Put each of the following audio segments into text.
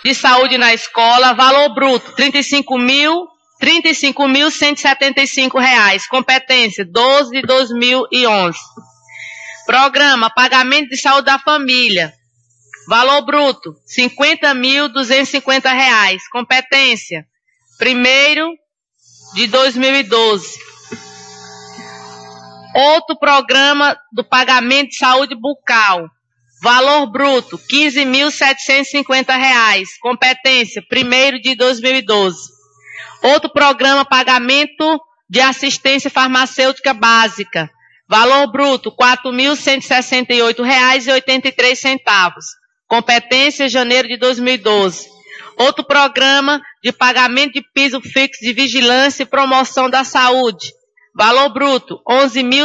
de saúde na escola, valor bruto, R$ 35.175. Competência, 12 de 2011. Programa, pagamento de saúde da família. Valor bruto, R$ 50.250. Competência, 1º de 2012. Outro programa do pagamento de saúde bucal. Valor bruto, R$ 15.750. Competência, 1º de 2012. Outro programa, pagamento de assistência farmacêutica básica. Valor bruto, R$ 4.168,83. Competência, janeiro de 2012. Outro programa de pagamento de piso fixo de vigilância e promoção da saúde. Valor bruto, R$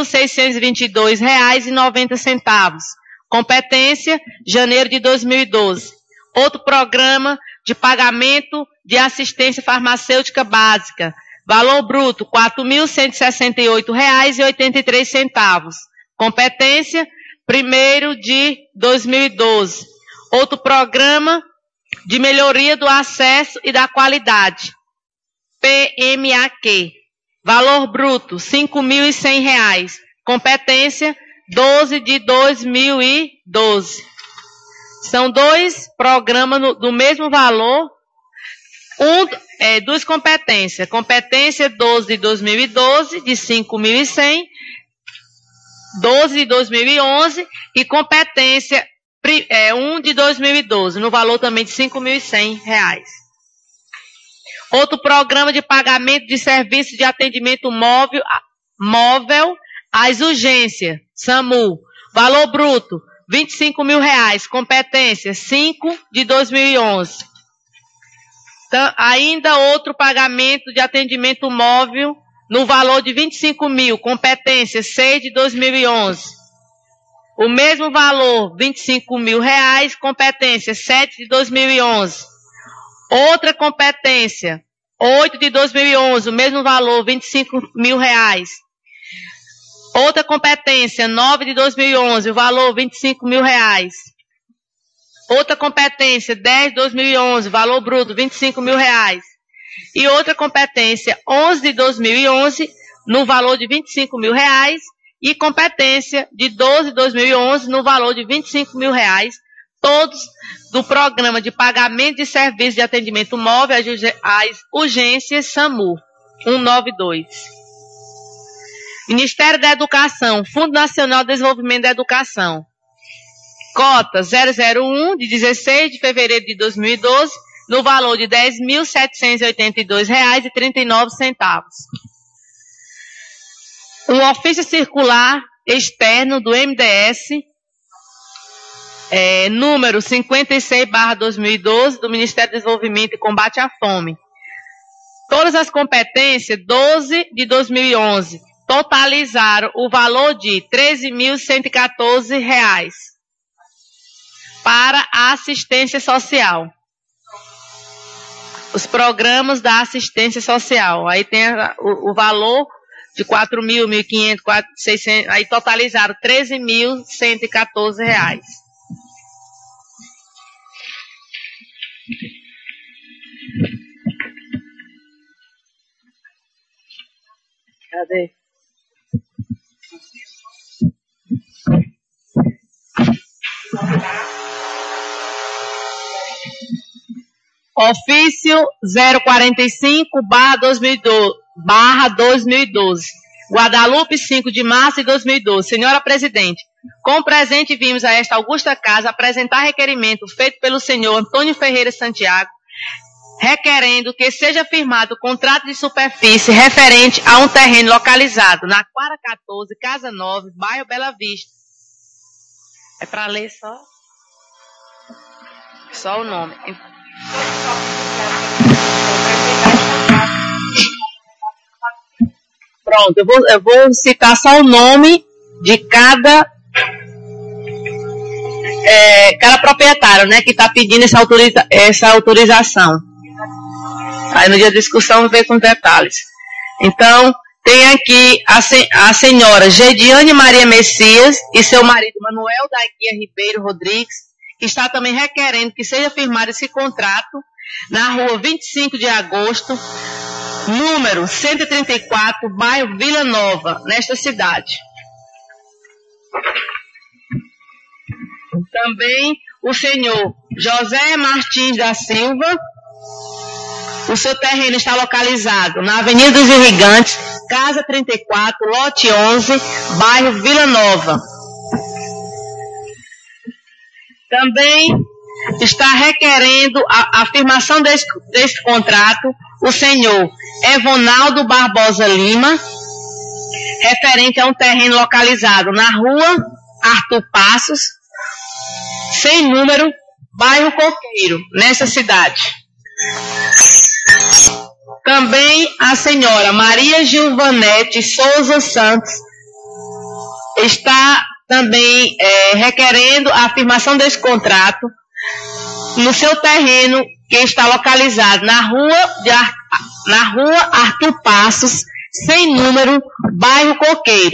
11.622,90. Competência, janeiro de 2012. Outro programa de pagamento de assistência farmacêutica básica. Valor bruto, R$ 4.168,83. Competência, 1º de 2012. Outro programa de melhoria do acesso e da qualidade. PMAQ. Valor bruto, R$ 5.100. Competência, 12 de 2012. São 2 programas do mesmo valor. Duas competências. Competência 12 de 2012, de 5.100. 12 de 2011. E competência 1 de 2012, no valor também de R$ 5.100. Outro programa de pagamento de serviços de atendimento móvel às urgências, SAMU. Valor bruto, R$ 25.000. Competência, 5 de 2011. Então, ainda outro pagamento de atendimento móvel no valor de R$ 25.000. Competência, 6 de 2011. O mesmo valor, R$ 25.000. Competência, 7 de 2011. Outra competência, 8 de 2011. O mesmo valor, R$ 25.000. Outra competência, 9 de 2011, o valor R$ 25.000. Outra competência, 10 de 2011, valor bruto R$ 25.000. E outra competência, 11 de 2011, no valor de R$ 25.000. E competência de 12 de 2011, no valor de R$ 25.000. Todos do programa de pagamento de serviços de atendimento móvel às urgências SAMU 192. Ministério da Educação, Fundo Nacional de Desenvolvimento da Educação. Cota 001, de 16 de fevereiro de 2012, no valor de R$ 10.782,39. Um ofício circular externo do MDS, número 56/2012, do Ministério do Desenvolvimento e Combate à Fome. Todas as competências, 12 de 2011, totalizaram o valor de R$ 13.114 para a assistência social. Os programas da assistência social. Aí tem o valor de 4.000, 1.500, 600, aí totalizaram R$ 13.114. Cadê? Ofício 045/2012, Guadalupe, 5 de março de 2012. Senhora Presidente, com presente vimos a esta augusta casa apresentar requerimento feito pelo senhor Antônio Ferreira Santiago, requerendo que seja firmado o contrato de superfície referente a um terreno localizado na Quara 14, Casa 9, bairro Bela Vista. É para ler só o nome. Pronto, eu vou citar só o nome de cada proprietário, né, que está pedindo essa autorização. Aí no dia da discussão vou ver com detalhes. Então, tem aqui a senhora Gediane Maria Messias e seu marido Manuel da Guia Ribeiro Rodrigues, está também requerendo que seja firmado esse contrato na rua 25 de agosto, número 134, bairro Vila Nova, nesta cidade. Também o senhor José Martins da Silva, o seu terreno está localizado na Avenida dos Irrigantes, Casa 34, lote 11, bairro Vila Nova. Também está requerendo a afirmação desse contrato o senhor Evonaldo Barbosa Lima, referente a um terreno localizado na rua Arthur Passos, sem número, bairro Coqueiro, nessa cidade. Também a senhora Maria Gilvanete Souza Santos está também requerendo a afirmação desse contrato no seu terreno, que está localizado na rua Arthur Passos, sem número, bairro Coqueiro.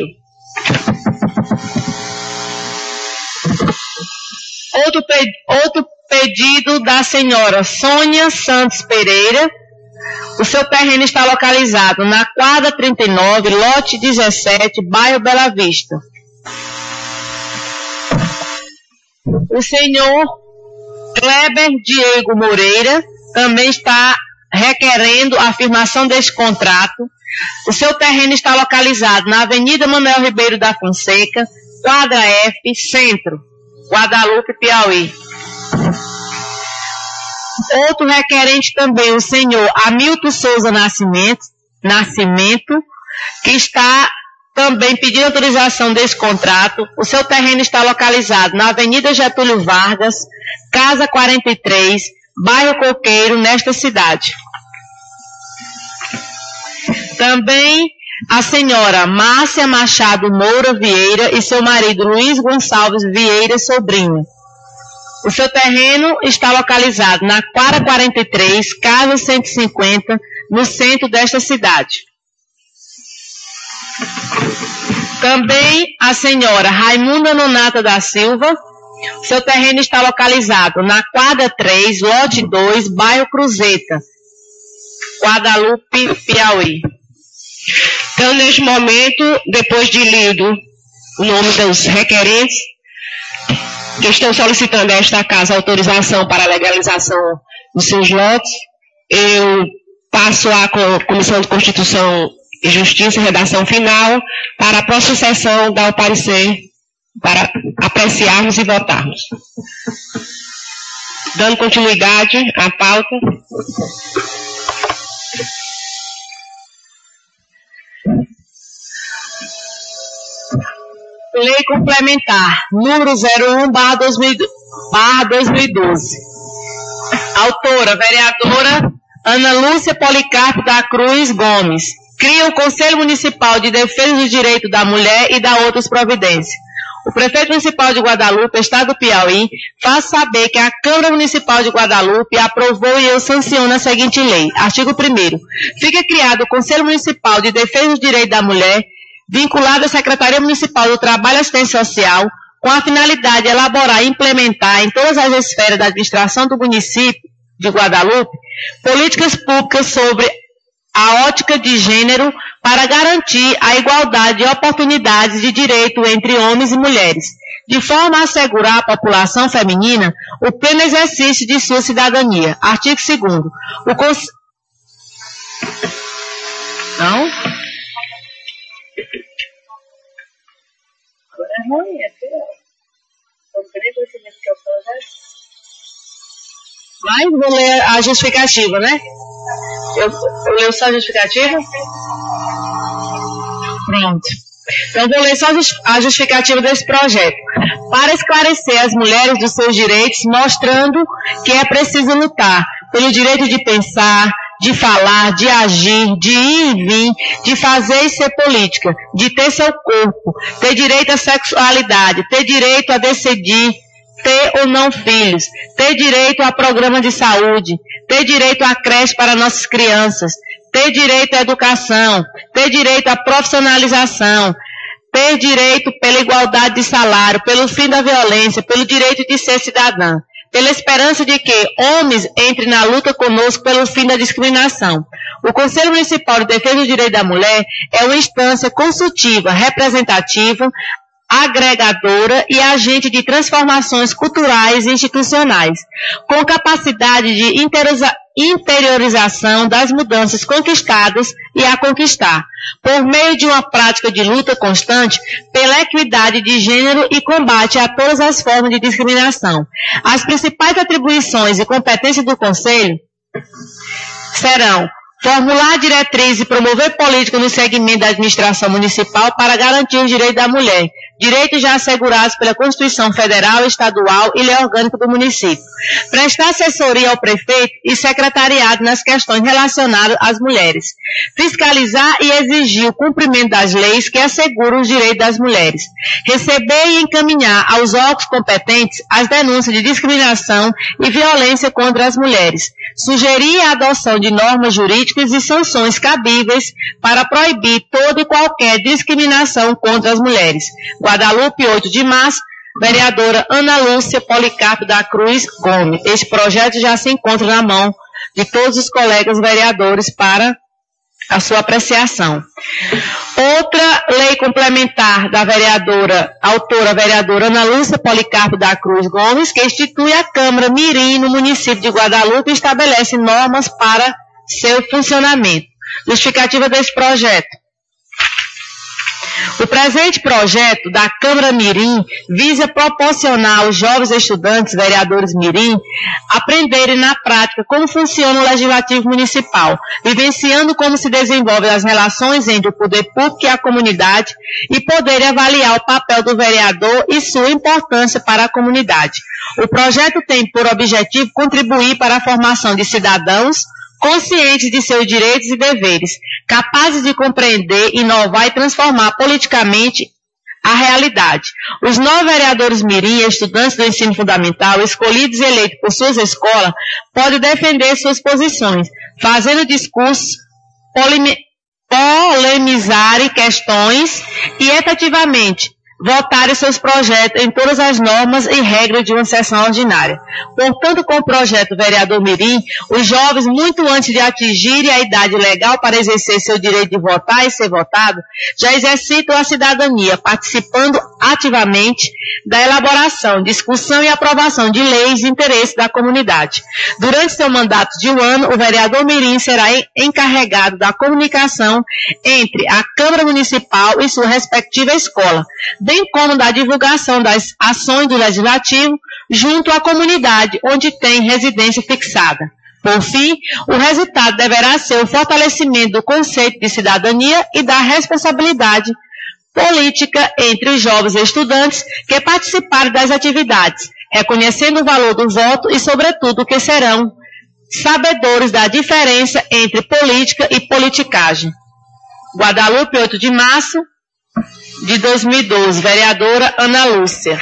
Outro pedido da senhora Sônia Santos Pereira. O seu terreno está localizado na quadra 39, lote 17, bairro Bela Vista. O senhor Kleber Diego Moreira também está requerendo a afirmação deste contrato. O seu terreno está localizado na Avenida Manuel Ribeiro da Fonseca, quadra F, Centro, Guadalupe, Piauí. Outro requerente também, o senhor Hamilton Souza Nascimento, que está também pedindo autorização desse contrato. O seu terreno está localizado na Avenida Getúlio Vargas, Casa 43, bairro Coqueiro, nesta cidade. Também a senhora Márcia Machado Moura Vieira e seu marido Luiz Gonçalves Vieira Sobrinho. O seu terreno está localizado na quadra 43, casa 150, no centro desta cidade. Também a senhora Raimunda Nonata da Silva. Seu terreno está localizado na quadra 3, lote 2, bairro Cruzeta, Guadalupe, Piauí. Então, neste momento, depois de lido o nome dos requerentes, que estão solicitando a esta casa autorização para a legalização dos seus lotes, eu passo à Comissão de Constituição e Justiça, redação final, para a próxima sessão dar o parecer para apreciarmos e votarmos. Dando continuidade à pauta. Lei Complementar, número 01/2012. Autora, vereadora Ana Lúcia Policarpo da Cruz Gomes. Cria o Conselho Municipal de Defesa do Direito da Mulher e dá outras providências. O prefeito municipal de Guadalupe, Estado do Piauí, faz saber que a Câmara Municipal de Guadalupe aprovou e eu sanciono a seguinte lei. Artigo 1º. Fica criado o Conselho Municipal de Defesa do Direito da Mulher, vinculado à Secretaria Municipal do Trabalho e Assistência Social, com a finalidade de elaborar e implementar em todas as esferas da administração do município de Guadalupe políticas públicas sobre a ótica de gênero para garantir a igualdade de oportunidades de direito entre homens e mulheres, de forma a assegurar à população feminina o pleno exercício de sua cidadania. Artigo 2º. Não? É ruim, é pior. Mas vou ler a justificativa, né? Eu leio só a justificativa? Pronto. Então, vou ler só a justificativa desse projeto. Para esclarecer as mulheres dos seus direitos, mostrando que é preciso lutar pelo direito de pensar, de falar, de agir, de ir e vir, de fazer e ser política, de ter seu corpo, ter direito à sexualidade, ter direito a decidir, ter ou não filhos, ter direito a programa de saúde, ter direito à creche para nossas crianças, ter direito à educação, ter direito à profissionalização, ter direito pela igualdade de salário, pelo fim da violência, pelo direito de ser cidadã, pela esperança de que homens entrem na luta conosco pelo fim da discriminação. O Conselho Municipal de Defesa do Direito da Mulher é uma instância consultiva, representativa, agregadora e agente de transformações culturais e institucionais, com capacidade de interiorização das mudanças conquistadas e a conquistar, por meio de uma prática de luta constante pela equidade de gênero e combate a todas as formas de discriminação. As principais atribuições e competências do Conselho serão formular diretrizes e promover políticas no segmento da administração municipal para garantir os direitos da mulher, direitos já assegurados pela Constituição Federal, Estadual e Lei Orgânica do município. Prestar assessoria ao prefeito e secretariado nas questões relacionadas às mulheres. Fiscalizar e exigir o cumprimento das leis que asseguram os direitos das mulheres. Receber e encaminhar aos órgãos competentes as denúncias de discriminação e violência contra as mulheres. Sugerir a adoção de normas jurídicas e sanções cabíveis para proibir toda e qualquer discriminação contra as mulheres. Guadalupe, 8 de março, vereadora Ana Lúcia Policarpo da Cruz Gomes. Este projeto já se encontra na mão de todos os colegas vereadores para a sua apreciação. Outra lei complementar da autora vereadora Ana Lúcia Policarpo da Cruz Gomes, que institui a Câmara Mirim no município de Guadalupe e estabelece normas para seu funcionamento. Justificativa deste projeto. O presente projeto da Câmara Mirim visa proporcionar aos jovens estudantes, vereadores Mirim, aprenderem na prática como funciona o Legislativo Municipal, vivenciando como se desenvolvem as relações entre o poder público e a comunidade e poderem avaliar o papel do vereador e sua importância para a comunidade. O projeto tem por objetivo contribuir para a formação de cidadãos conscientes de seus direitos e deveres, capazes de compreender, inovar e transformar politicamente a realidade. Os 9 vereadores mirim, estudantes do ensino fundamental, escolhidos e eleitos por suas escolas, podem defender suas posições, fazendo discursos, polemizarem questões e, efetivamente, votarem seus projetos em todas as normas e regras de uma sessão ordinária. Portanto, com o projeto Vereador Mirim, os jovens, muito antes de atingirem a idade legal para exercer seu direito de votar e ser votado, já exercitam a cidadania, participando ativamente da elaboração, discussão e aprovação de leis de interesse da comunidade. Durante seu mandato de 1 ano, o vereador Mirim será encarregado da comunicação entre a Câmara Municipal e sua respectiva escola, bem como da divulgação das ações do Legislativo junto à comunidade onde tem residência fixada. Por fim, o resultado deverá ser o fortalecimento do conceito de cidadania e da responsabilidade política entre os jovens estudantes que participarem das atividades, reconhecendo o valor do voto e, sobretudo, que serão sabedores da diferença entre política e politicagem. Guadalupe, 8 de março de 2012, vereadora Ana Lúcia.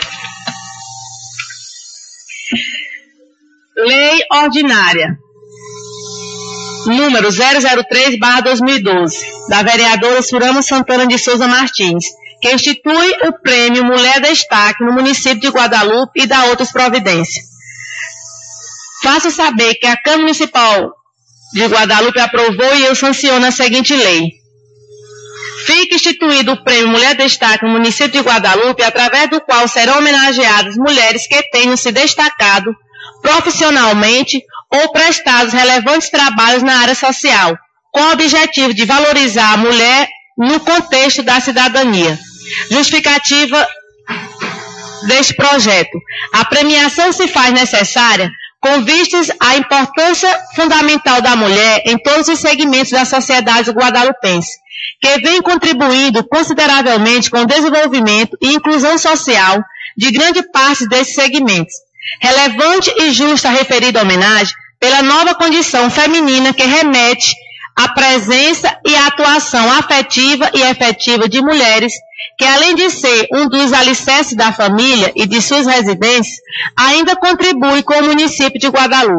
Lei Ordinária, número 003/2012, da vereadora Surama Santana de Souza Martins, que institui o Prêmio Mulher Destaque no município de Guadalupe e dá outras providências. Faço saber que a Câmara Municipal de Guadalupe aprovou e eu sanciono a seguinte lei. Fica instituído o Prêmio Mulher Destaque no município de Guadalupe, através do qual serão homenageadas mulheres que tenham se destacado profissionalmente ou prestado relevantes trabalhos na área social, com o objetivo de valorizar a mulher no contexto da cidadania. Justificativa deste projeto. A premiação se faz necessária com vistas à importância fundamental da mulher em todos os segmentos da sociedade guadalupense, que vem contribuindo consideravelmente com o desenvolvimento e inclusão social de grande parte desses segmentos. Relevante e justa a referida homenagem pela nova condição feminina que remete à presença e à atuação afetiva e efetiva de mulheres que, além de ser um dos alicerces da família e de suas residências, ainda contribui com o município de Guadalupe.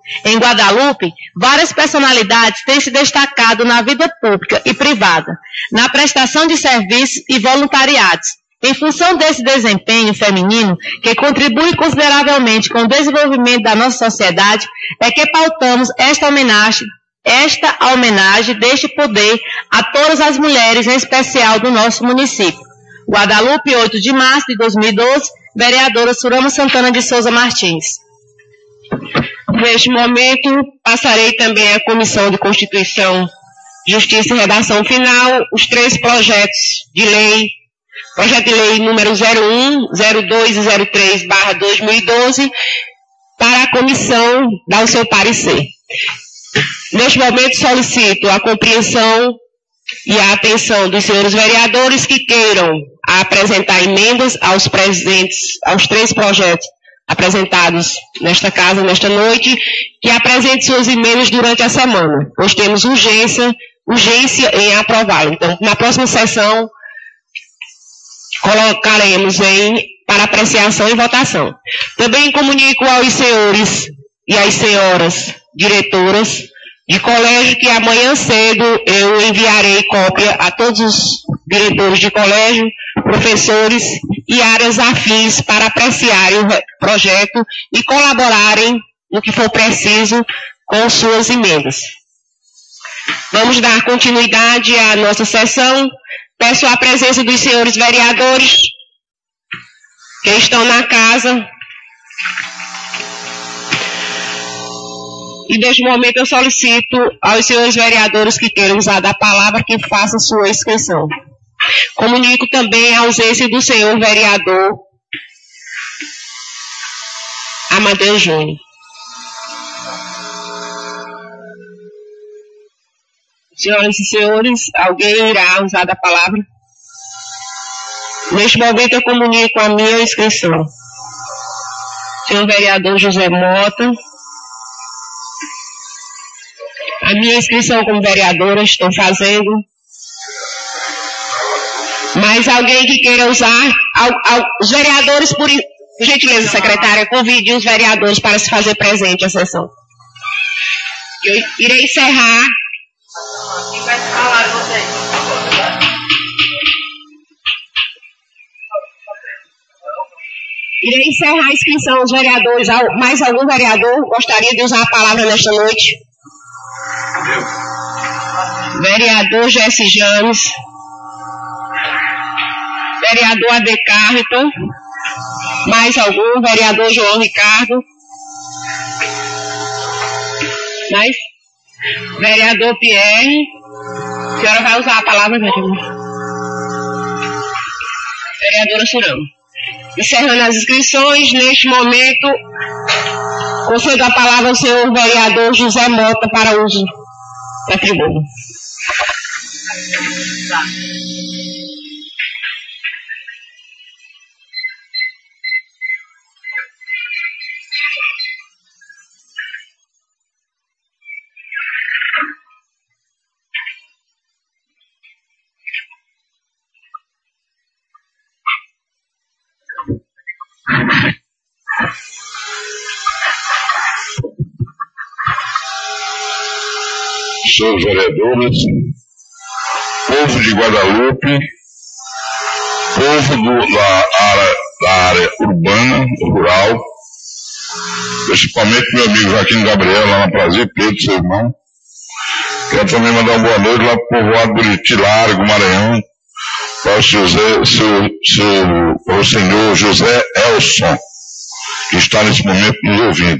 Em Guadalupe, várias personalidades têm se destacado na vida pública e privada, na prestação de serviços e voluntariados. Em função desse desempenho feminino, que contribui consideravelmente com o desenvolvimento da nossa sociedade, é que pautamos esta homenagem deste poder a todas as mulheres, em especial do nosso município. Guadalupe, 8 de março de 2012, vereadora Surama Santana de Souza Martins. Neste momento, passarei também à Comissão de Constituição, Justiça e Redação Final, os 3 projetos de lei, projeto de lei número 01, 02 e 03/2012, para a comissão dar o seu parecer. Neste momento, solicito a compreensão e a atenção dos senhores vereadores que queiram apresentar emendas aos 3 projetos apresentados nesta casa, nesta noite, que apresente suas emendas durante a semana, pois temos urgência em aprová-lo. Então, na próxima sessão, colocaremos para apreciação e votação. Também comunico aos senhores e às senhoras diretoras de colégio que amanhã cedo eu enviarei cópia a todos os diretores de colégio, professores e áreas afins para apreciarem o projeto e colaborarem no que for preciso com suas emendas. Vamos dar continuidade à nossa sessão. Peço a presença dos senhores vereadores que estão na casa. E neste momento eu solicito aos senhores vereadores que queiram usar da palavra que façam sua inscrição. Comunico também a ausência do senhor vereador Amadeu Júnior. Senhoras e senhores, alguém irá usar da palavra? Neste momento eu comunico a minha inscrição. Senhor vereador José Mota. A minha inscrição como vereadora estou fazendo. Mas alguém que queira usar, os vereadores, por gentileza, secretária, convide os vereadores para se fazer presente à sessão. Eu irei encerrar. Irei encerrar a inscrição aos vereadores. Mais algum vereador gostaria de usar a palavra nesta noite? Vereador Jesse James. Vereador AD Carlton. Mais algum? Vereador João Ricardo. Mais? Vereador Pierre. A senhora vai usar a palavra, vereadora? Vereadora Surama. Encerrando as inscrições, neste momento, concedo a palavra ao senhor vereador José Mota para uso da tribuna. Senhores vereadores, povo de Guadalupe, povo da área urbana, rural, principalmente meu amigo Joaquim Gabriel, lá na Prazer, Pedro, seu irmão. Quero também mandar uma boa noite lá para o povoado Buriti Largo, Maranhão, para o senhor José Elson, que está nesse momento nos ouvindo.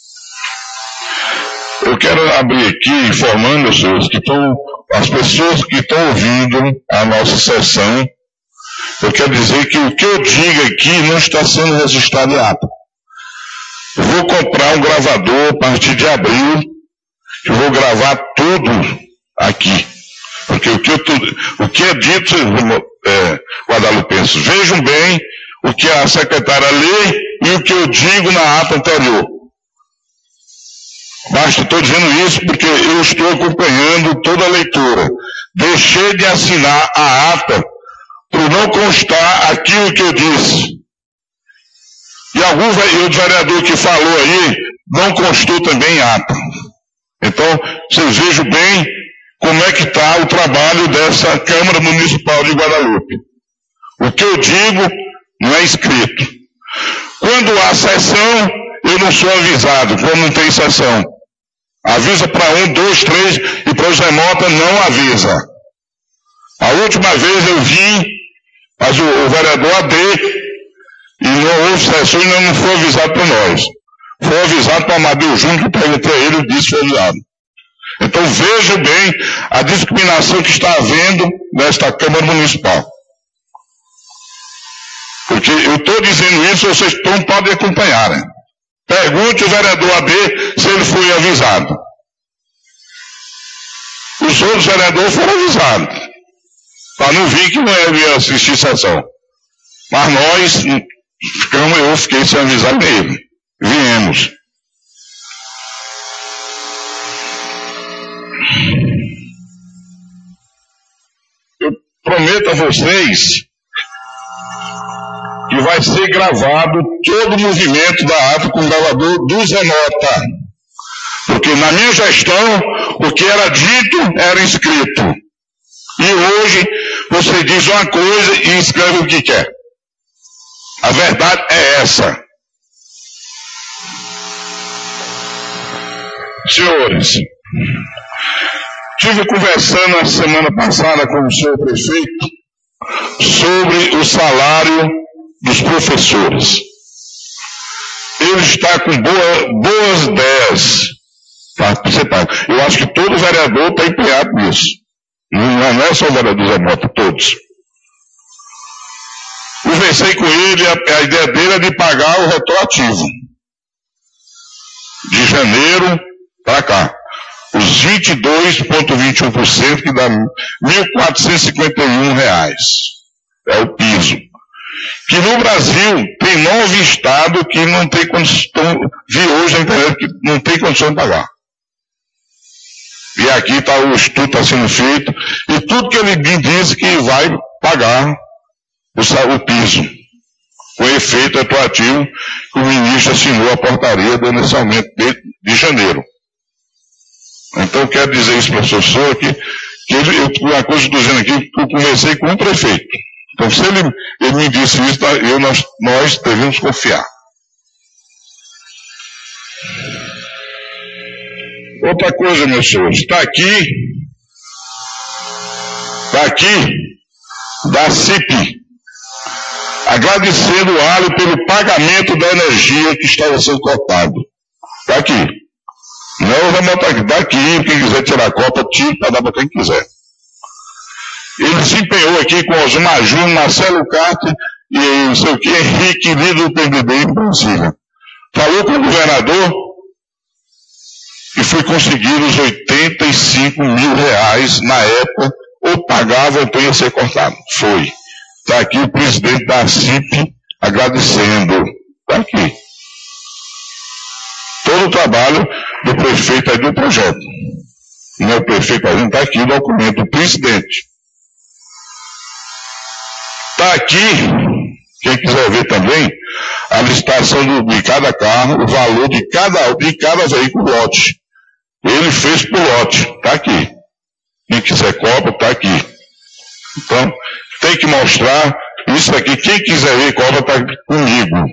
Eu quero abrir aqui informando as pessoas que estão ouvindo a nossa sessão. Eu quero dizer que o que eu digo aqui não está sendo registrado em ata. Eu vou comprar um gravador a partir de abril, eu vou gravar tudo aqui. Porque o que é dito, guadalupenses, vejam bem o que a secretária lê e o que eu digo na ata anterior. Basta, estou dizendo isso porque eu estou acompanhando toda a leitura. Deixei de assinar a ata por não constar aquilo que eu disse. E o vereador que falou aí não constou também em ata. Então, vocês vejam bem como é que está o trabalho dessa Câmara Municipal de Guadalupe. O que eu digo não é escrito. Quando há sessão, eu não sou avisado, quando não tem sessão. Avisa para 1, 2, 3 e para os remotas não avisa. A última vez eu vim, mas o vereador AD, e não houve sessão e não foi avisado para nós. Foi avisado para o Amadeu Júnior, que perguntei a ele, ele disse que foi avisado. Então veja bem a discriminação que está havendo nesta Câmara Municipal. Porque eu estou dizendo isso, vocês não podem acompanhar, né? Pergunte o vereador AD se ele foi avisado. Os outros vereadores foram avisados. Para não vir que não ia assistir sessão. Mas nós, eu fiquei sem avisar nele. Viemos. Eu prometo a vocês que vai ser gravado todo o movimento da ata com o gravador do Zenota. Porque na minha gestão, o que era dito era escrito. E hoje, você diz uma coisa e escreve o que quer. A verdade é essa. Senhores, estive conversando a semana passada com o senhor prefeito sobre o salário dos professores. Ele está com boas ideias para ser pago. Eu acho que todo vereador está empenhado nisso. Não é só o vereador Zé Mota, todos. Conversei com ele, a ideia dele é de pagar o retroativo. De janeiro para cá. Os 22,21%, que dá R$ 1.451. É o piso. Que no Brasil tem 9 estados que não tem condição, vi hoje na internet que não tem condição de pagar. E aqui tá, o estudo está sendo feito, e tudo que ele me diz que vai pagar o piso, com efeito retroativo, que o ministro assinou a portaria dando esse aumento de janeiro. Então, quero dizer isso para o professor, que uma coisa que estou dizendo aqui, que eu conversei com o prefeito. Então, se ele me disse isso, nós devemos confiar. Outra coisa, meus senhores, está aqui, da CIP, agradecendo o Alho pelo pagamento da energia que estava sendo cortado. Está aqui. Não vai botar aqui, está aqui, quem quiser tirar a copa, tira para dar para quem quiser. Ele se empenhou aqui com Osmar Júnior, Marcelo Carte e não sei o que, Henrique, líder do PMDB em Brasília. Falou com o governador e foi conseguido os R$85 mil na época, ou pagava ou ia ser cortado. Foi. Está aqui o presidente da CIP agradecendo. Está aqui. Todo o trabalho do prefeito aí do projeto. Não é o prefeito aí, não está aqui o documento do presidente. Está aqui, quem quiser ver também, a licitação de cada carro, o valor de cada veículo lote. Ele fez por lote, está aqui. Quem quiser cópia, está aqui. Então, tem que mostrar isso aqui. Quem quiser ver cópia, está comigo.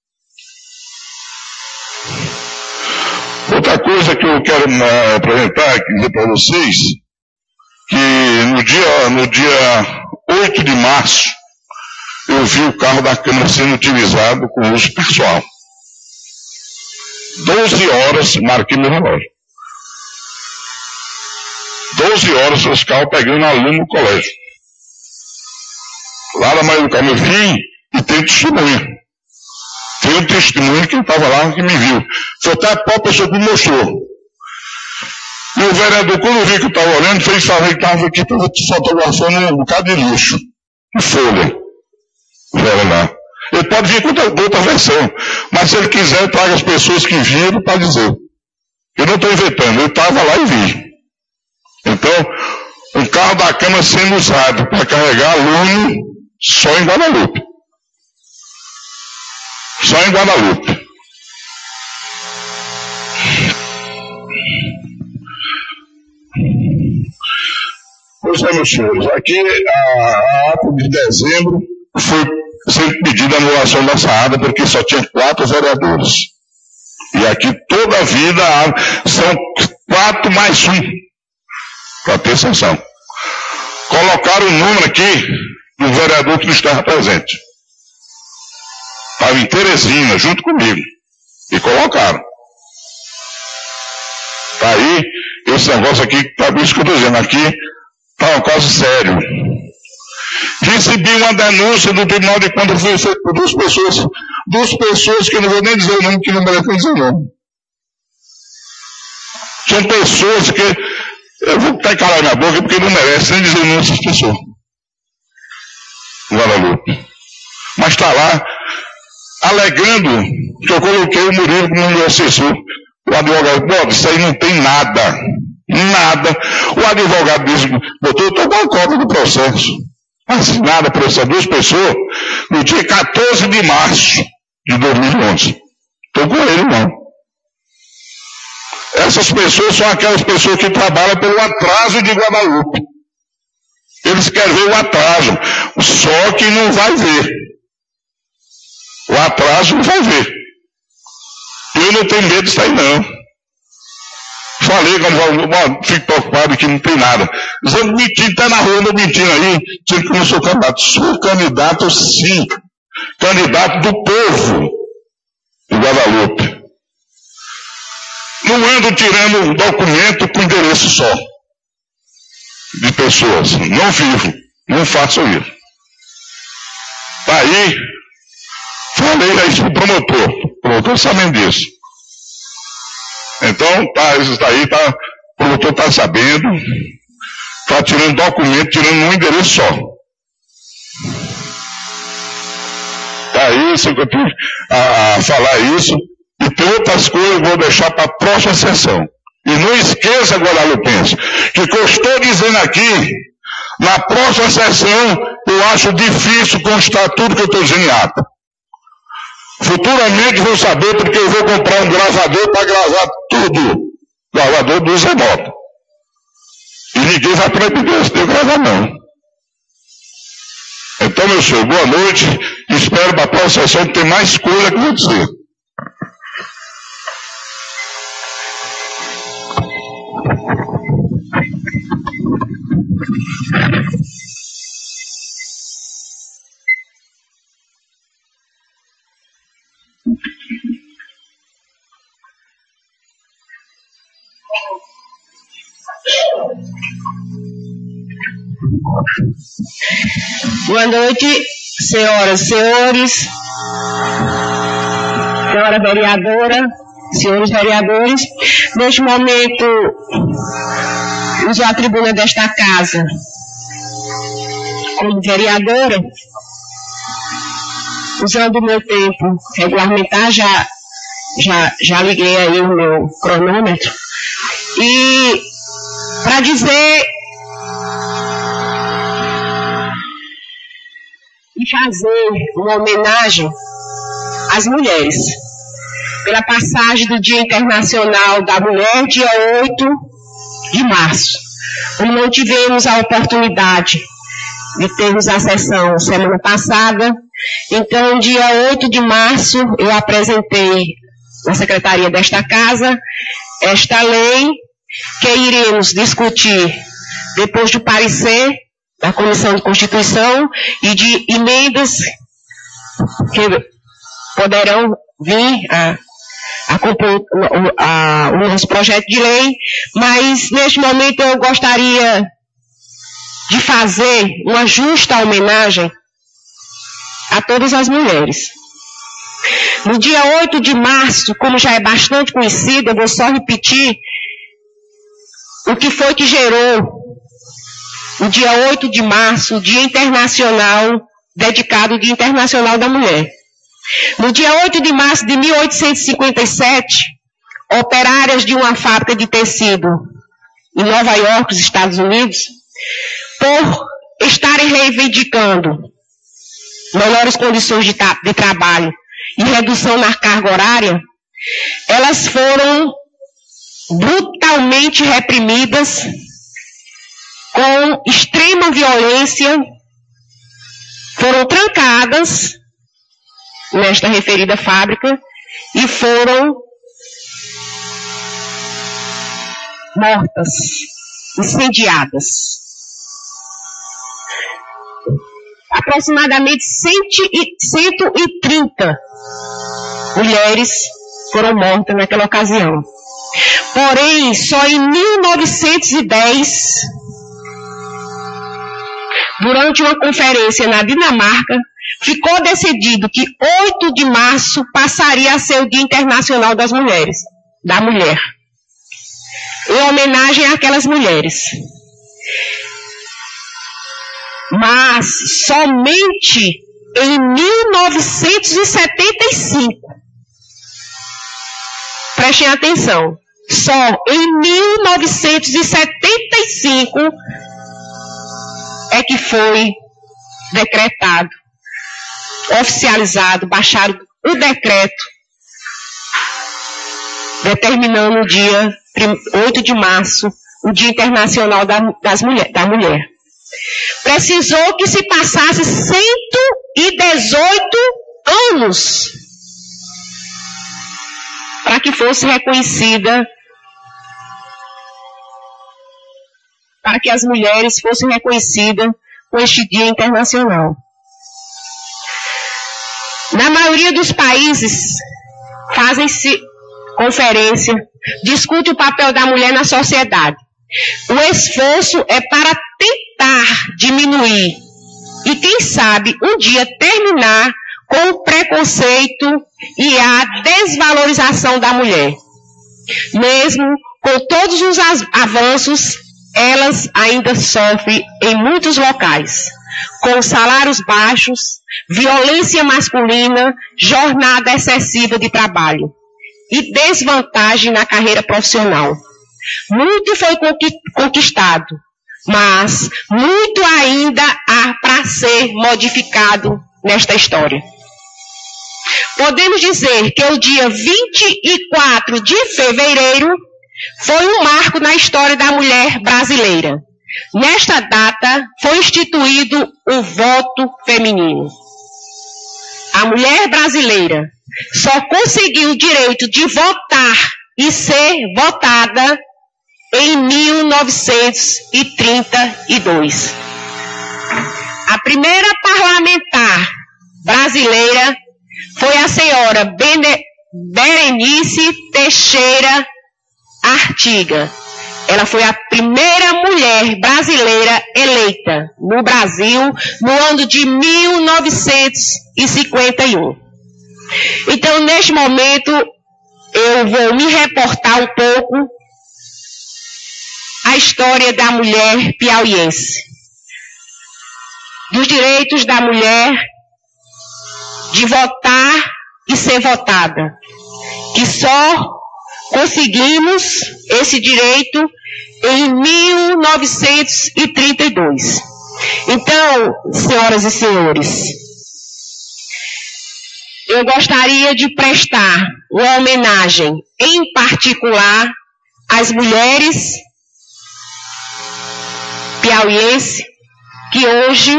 Outra coisa que eu quero apresentar, dizer para vocês, que no dia 8 de março, eu vi o carro da Câmara sendo utilizado com uso pessoal. 12 horas, marquei meu relógio. 12 horas os carros pegando aluno no colégio. Lá na maioria do carro, eu vi e tem testemunha. Tem um testemunho que estava lá que me viu. Foi até a própria pessoa que me mostrou. E o vereador, quando viu que eu estava olhando, fez saber que estava aqui fotografando um bocado de lixo. De folha. Lá. Ele pode vir com outra versão. Mas se ele quiser, traga as pessoas que viram para dizer. Eu não estou inventando, eu estava lá e vi. Então, um carro da Câmara sendo usado para carregar aluno só em Guadalupe. Só em Guadalupe. Pois é, meus senhores, aqui a ata de dezembro foi sendo pedida a anulação dessa ata porque só tinha 4 vereadores. E aqui toda a vida são 4 mais 1 para ter sanção. Colocaram o número aqui do vereador que não estava presente. Estava em Teresina, junto comigo. E colocaram. Está aí, esse negócio aqui, tá isso que eu estou dizendo aqui, está um caso sério. Recebi uma denúncia do Tribunal de Contas por 2 pessoas que eu não vou nem dizer o nome, que não merecem dizer o nome. São pessoas que, eu vou até calar minha boca porque não merecem nem dizer o nome dessas pessoas. Guadalupe. Mas está lá, alegando que eu coloquei o Murilo como meu assessor. O advogado, pô, isso aí não tem nada. Nada. O advogado disse, doutor, eu estou com a cópia do processo. Assinada por essas 2 pessoas no dia 14 de março de 2011. Estou com ele, não. Essas pessoas são aquelas pessoas que trabalham pelo atraso de Guadalupe. Eles querem ver o atraso, só que não vai ver. O atraso não vai ver. Eu não tenho medo disso aí, não. Falei, quando fico preocupado que não tem nada. Dizendo, mentindo, está na rua, mentindo aí, dizendo que eu não sou candidato. Sou candidato, sim. Candidato do povo de Guadalupe. Não ando tirando documento com endereço só de pessoas. Não vivo, não faço isso. Tá aí, falei isso pro promotor. O promotor sabendo disso. Então, isso daí, o promotor está sabendo, está tirando documento, tirando um endereço só. Tá isso, eu tenho a falar isso, e tem outras coisas que eu vou deixar para a próxima sessão. E não esqueça, Guadalupense, que eu estou dizendo aqui, na próxima sessão, eu acho difícil constar tudo que eu estou dizendo em ata. Futuramente vou saber porque eu vou comprar um gravador para gravar tudo. Gravador do Zé Mota. E ninguém vai proibir de eu gravar, não. Então, meu senhor, boa noite. Espero para a próxima sessão ter mais coisa que eu vou dizer. Boa noite, senhoras e senhores, senhora vereadora, senhores vereadores. Neste momento, uso a tribuna desta casa como vereadora, usando o meu tempo regulamentar, já liguei aí o meu cronômetro, e para dizer e fazer uma homenagem às mulheres, pela passagem do Dia Internacional da Mulher, dia 8 de março. Como não tivemos a oportunidade de termos a sessão semana passada, então, dia 8 de março, eu apresentei na secretaria desta casa esta lei que iremos discutir depois do parecer da Comissão de Constituição e de emendas que poderão vir a compor o nosso projeto de lei, mas neste momento eu gostaria de fazer uma justa homenagem a todas as mulheres. No dia 8 de março, como já é bastante conhecido, eu vou só repetir o que foi que gerou o dia 8 de março, o Dia Internacional, dedicado ao Dia Internacional da Mulher. No dia 8 de março de 1857, operárias de uma fábrica de tecido em Nova York, nos Estados Unidos, por estarem reivindicando melhores condições de trabalho e redução na carga horária, elas foram brutalmente reprimidas com extrema violência, foram trancadas nesta referida fábrica e foram mortas, incendiadas. Aproximadamente 130 mulheres foram mortas naquela ocasião. Porém, só em 1910, durante uma conferência na Dinamarca, ficou decidido que 8 de março passaria a ser o Dia Internacional das Mulheres, da Mulher, em homenagem àquelas mulheres. Mas somente em 1975, prestem atenção, só em 1975 é que foi decretado, oficializado, baixaram o decreto determinando o dia 8 de março, o Dia Internacional da Mulher. Precisou que se passasse 118 anos para que fosse reconhecida, para que as mulheres fossem reconhecidas com este Dia Internacional. Na maioria dos países, fazem-se conferência, discute o papel da mulher na sociedade. O esforço é para tentar diminuir e, quem sabe, um dia terminar com o preconceito e a desvalorização da mulher. Mesmo com todos os avanços, elas ainda sofrem em muitos locais, com salários baixos, violência masculina, jornada excessiva de trabalho e desvantagem na carreira profissional. Muito foi conquistado, mas muito ainda há para ser modificado nesta história. Podemos dizer que o dia 24 de fevereiro foi um marco na história da mulher brasileira. Nesta data foi instituído o voto feminino. A mulher brasileira só conseguiu o direito de votar e ser votada em 1932. A primeira parlamentar brasileira foi a senhora Berenice Teixeira Artiga. Ela foi a primeira mulher brasileira eleita no Brasil no ano de 1951. Então, neste momento, eu vou me reportar um pouco a história da mulher piauiense, dos direitos da mulher de votar e ser votada, que só conseguimos esse direito em 1932. Então, senhoras e senhores, eu gostaria de prestar uma homenagem, em particular, às mulheres piauienses que hoje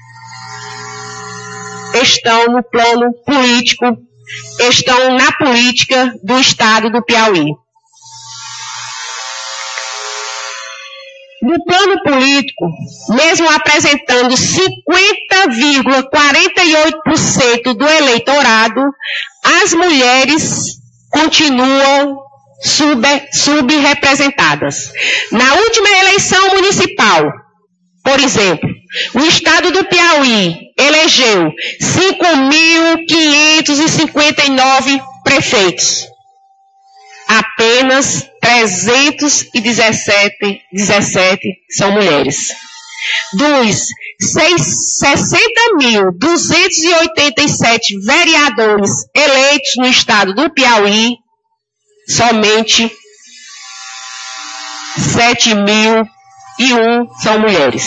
estão no plano político, estão na política do estado do Piauí. No plano político, mesmo apresentando 50,48% do eleitorado, as mulheres continuam subrepresentadas. Na última eleição municipal, por exemplo, o estado do Piauí elegeu 5.559 prefeitos. Apenas 317 são mulheres. Dos 60.287 vereadores eleitos no estado do Piauí, somente 7.001 são mulheres.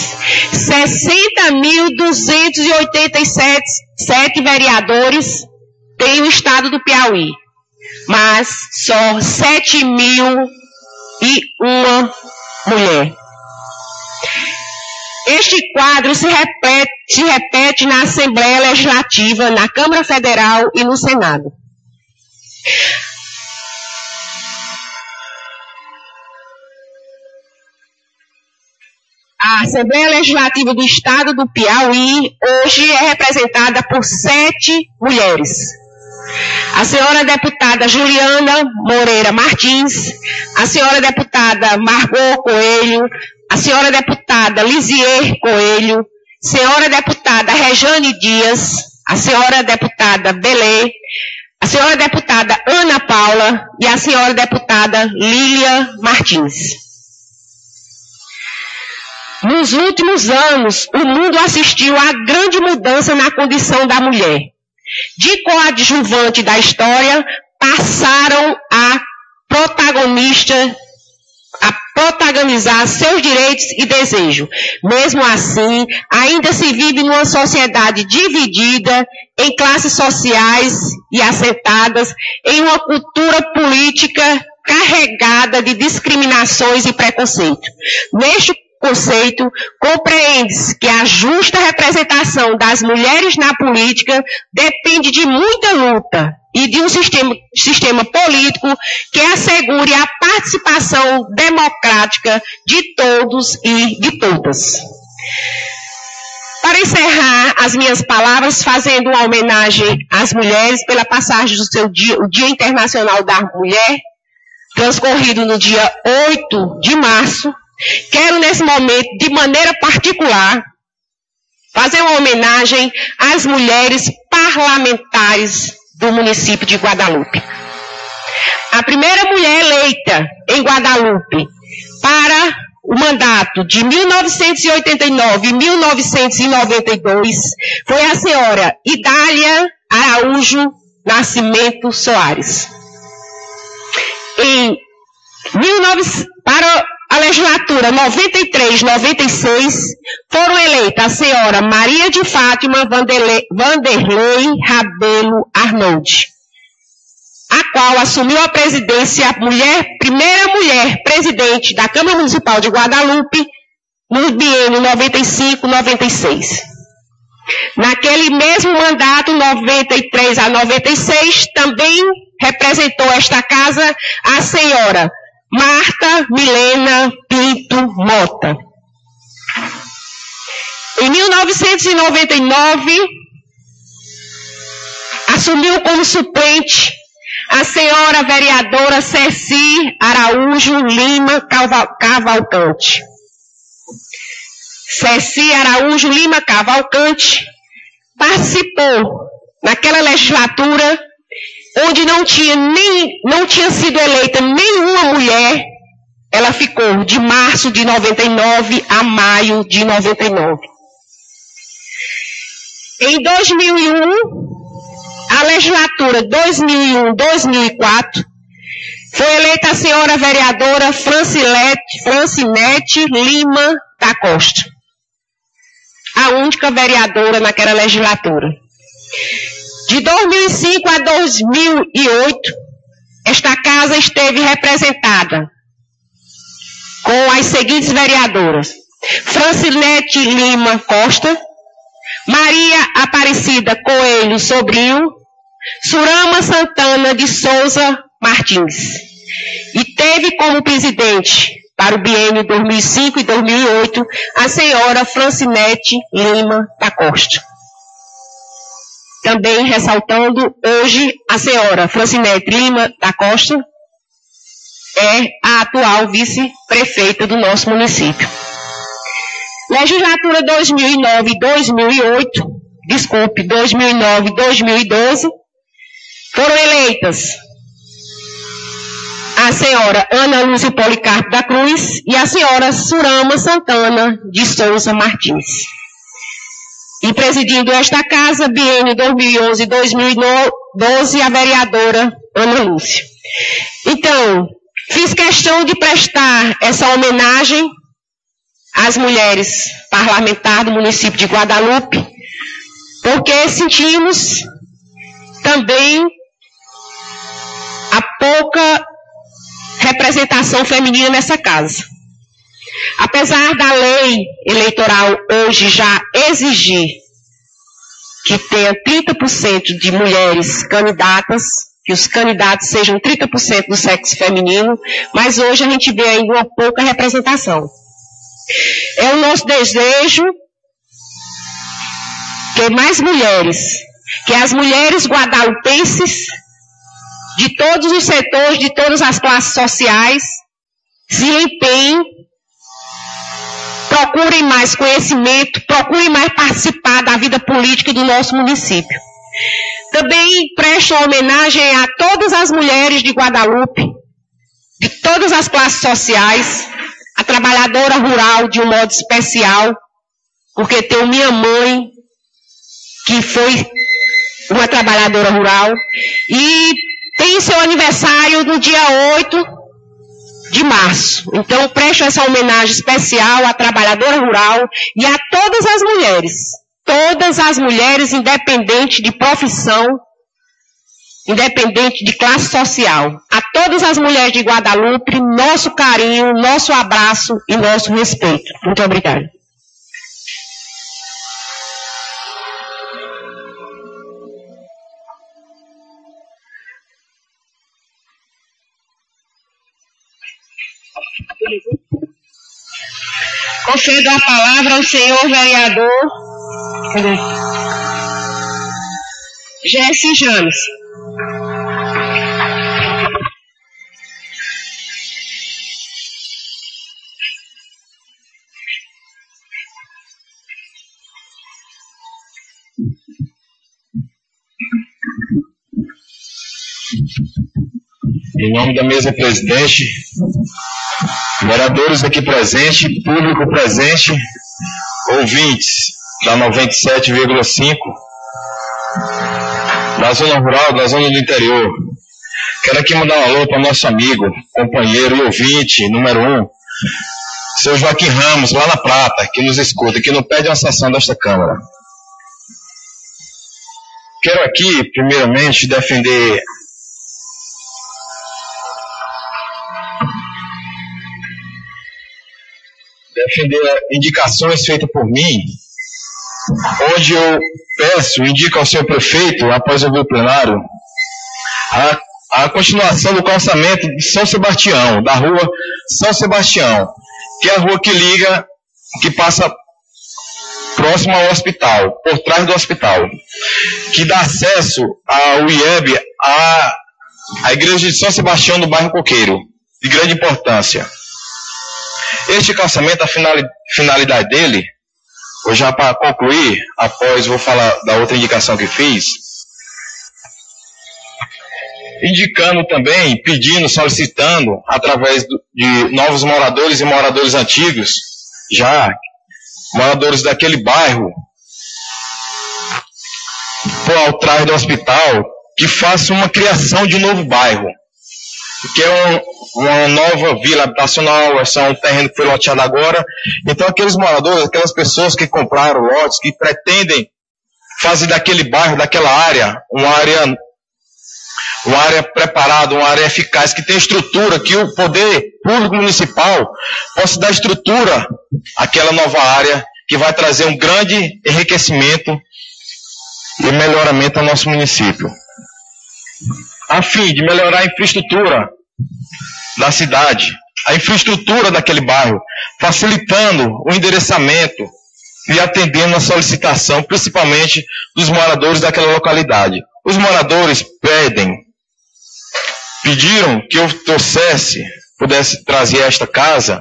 60.287 vereadores tem o estado do Piauí, mas só 7.001 mulher. Este quadro se repete na Assembleia Legislativa, na Câmara Federal e no Senado. A Assembleia Legislativa do Estado do Piauí hoje é representada por 7 mulheres. A senhora deputada Juliana Moreira Martins, a senhora deputada Margot Coelho, a senhora deputada Lisier Coelho, senhora deputada Rejane Dias, a senhora deputada Belê, a senhora deputada Ana Paula e a senhora deputada Lília Martins. Nos últimos anos, o mundo assistiu a grande mudança na condição da mulher. De coadjuvante da história, passaram a protagonizar seus direitos e desejos. Mesmo assim, ainda se vive numa sociedade dividida em classes sociais e assentadas em uma cultura política carregada de discriminações e preconceito. Neste conceito, compreende-se que a justa representação das mulheres na política depende de muita luta e de um sistema político que assegure a participação democrática de todos e de todas. Para encerrar as minhas palavras, fazendo uma homenagem às mulheres pela passagem do seu dia, o Dia Internacional da Mulher, transcorrido no dia 8 de março, quero, nesse momento, de maneira particular, fazer uma homenagem às mulheres parlamentares do município de Guadalupe. A primeira mulher eleita em Guadalupe para o mandato de 1989 e 1992 foi a senhora Idália Araújo Nascimento Soares. Para a legislatura 93-96, foram eleitas a senhora Maria de Fátima Vanderlei Rabelo Arnoldi, a qual assumiu a presidência, primeira mulher presidente da Câmara Municipal de Guadalupe, no biênio 95-96. Naquele mesmo mandato, 93 a 96, também representou esta casa a senhora Marta Milena Pinto Mota. Em 1999, assumiu como suplente a senhora vereadora Ceci Araújo Lima Cavalcante. Ceci Araújo Lima Cavalcante participou naquela legislatura onde não tinha sido eleita nenhuma mulher. Ela ficou de março de 99 a maio de 99. Em 2001, a legislatura 2001-2004, foi eleita a senhora vereadora Francinete Lima da Costa, a única vereadora naquela legislatura. De 2005 a 2008, esta casa esteve representada com as seguintes vereadoras: Francinete Lima Costa, Maria Aparecida Coelho Sobrinho, Surama Santana de Souza Martins. E teve como presidente, para o biênio 2005 e 2008, a senhora Francinete Lima da Costa. Também ressaltando, hoje, a senhora Francinete Lima da Costa é a atual vice-prefeita do nosso município. Legislatura 2009-2012, foram eleitas a senhora Ana Lúcia Policarpo da Cruz e a senhora Surama Santana de Souza Martins. E presidindo esta casa, biênio 2011-2012, a vereadora Ana Lúcia. Então, fiz questão de prestar essa homenagem às mulheres parlamentares do município de Guadalupe, porque sentimos também a pouca representação feminina nessa casa. Apesar da lei eleitoral hoje já exigir que tenha 30% de mulheres candidatas, que os candidatos sejam 30% do sexo feminino, mas hoje a gente vê ainda uma pouca representação. É o nosso desejo que mais mulheres, que as mulheres guadalupenses, de todos os setores, de todas as classes sociais, se empenhem, procurem mais conhecimento, procurem mais participar da vida política do nosso município. Também presto homenagem a todas as mulheres de Guadalupe, de todas as classes sociais, a trabalhadora rural de um modo especial, porque tenho minha mãe, que foi uma trabalhadora rural, e tem seu aniversário no dia 8 de março. Então, presto essa homenagem especial à trabalhadora rural e a todas as mulheres, independente de profissão, independente de classe social. A todas as mulheres de Guadalupe, nosso carinho, nosso abraço e nosso respeito. Muito obrigada. Concedo a palavra ao senhor vereador Jesse James. Em nome da mesa presidente, vereadores aqui presentes, público presente, ouvintes da 97,5, da zona rural, da zona do interior. Quero aqui mandar um alô para nosso amigo, companheiro e ouvinte, número 1, seu Joaquim Ramos, lá na Prata, que nos escuta, que não perde uma sessão desta Câmara. Quero aqui, primeiramente, defender indicações feitas por mim, onde eu indico ao senhor prefeito, após ouvir o plenário, a continuação do calçamento de São Sebastião, da rua São Sebastião, que é a rua que liga, que passa próximo ao hospital, por trás do hospital, que dá acesso ao IEB, à igreja de São Sebastião do bairro Coqueiro, de grande importância. Este calçamento, a finalidade dele, ou já para concluir, após vou falar da outra indicação que fiz, indicando também, pedindo, solicitando, através de novos moradores e moradores antigos, já moradores daquele bairro, por trás do hospital, que faça uma criação de um novo bairro, que é uma nova vila habitacional, esse é um terreno que foi loteado agora. Então aqueles moradores, aquelas pessoas que compraram lotes, que pretendem fazer daquele bairro, daquela área, uma área preparada, uma área eficaz, que tem estrutura, que o poder público municipal possa dar estrutura àquela nova área, que vai trazer um grande enriquecimento e melhoramento ao nosso município. A fim de melhorar a infraestrutura da cidade, a infraestrutura daquele bairro, facilitando o endereçamento e atendendo a solicitação, principalmente dos moradores daquela localidade. Os moradores pediram que eu pudesse trazer a esta casa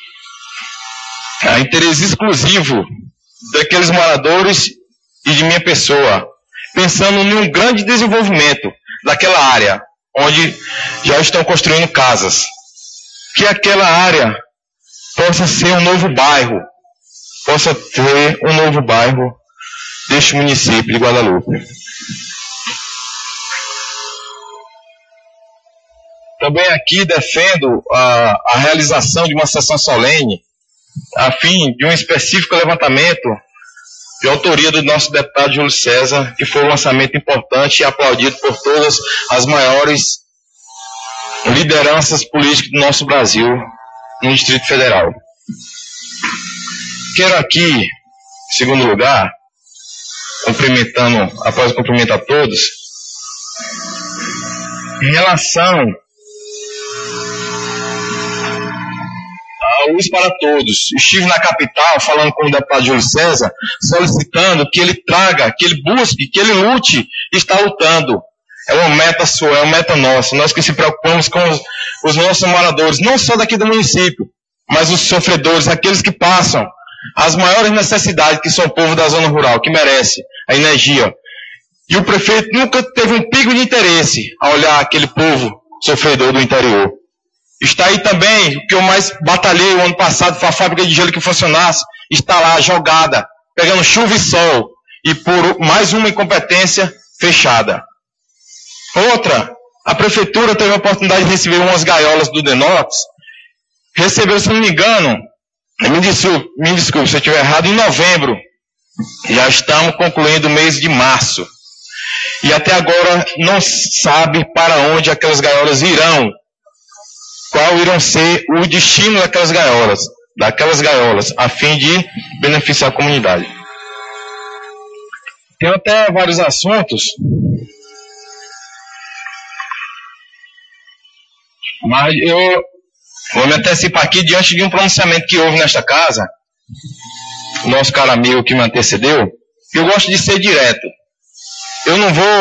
a interesse exclusivo daqueles moradores e de minha pessoa, pensando num grande desenvolvimento daquela área, onde já estão construindo casas. Que aquela área possa ser um novo bairro, possa ter um novo bairro deste município de Guadalupe. Também aqui defendo a realização de uma sessão solene, a fim de um específico levantamento de autoria do nosso deputado Júlio César, que foi um lançamento importante e aplaudido por todas as maiores lideranças políticas do nosso Brasil, no Distrito Federal. Quero aqui, em segundo lugar, após cumprimentar a todos, em relação à luz para todos. Estive na capital falando com o deputado Júlio César, solicitando que ele traga, que ele busque, que ele lute, está lutando. É uma meta sua, é uma meta nossa. Nós que se preocupamos com os nossos moradores, não só daqui do município, mas os sofredores, aqueles que passam as maiores necessidades, que são o povo da zona rural, que merece a energia. E o prefeito nunca teve um pingo de interesse a olhar aquele povo sofredor do interior. Está aí também o que eu mais batalhei o ano passado, foi a fábrica de gelo que funcionasse, está lá jogada, pegando chuva e sol, e por mais uma incompetência fechada. Outra, a prefeitura teve a oportunidade de receber umas gaiolas do Denox, recebeu, se não me engano, me desculpe se eu estiver errado, em novembro. Já estamos concluindo o mês de março. E até agora não sabe para onde aquelas gaiolas irão. Qual irão ser o destino daquelas gaiolas, a fim de beneficiar a comunidade. Tem até vários assuntos, mas eu vou me antecipar aqui diante de um pronunciamento que houve nesta casa, o nosso caro amigo que me antecedeu. Eu gosto de ser direto. Eu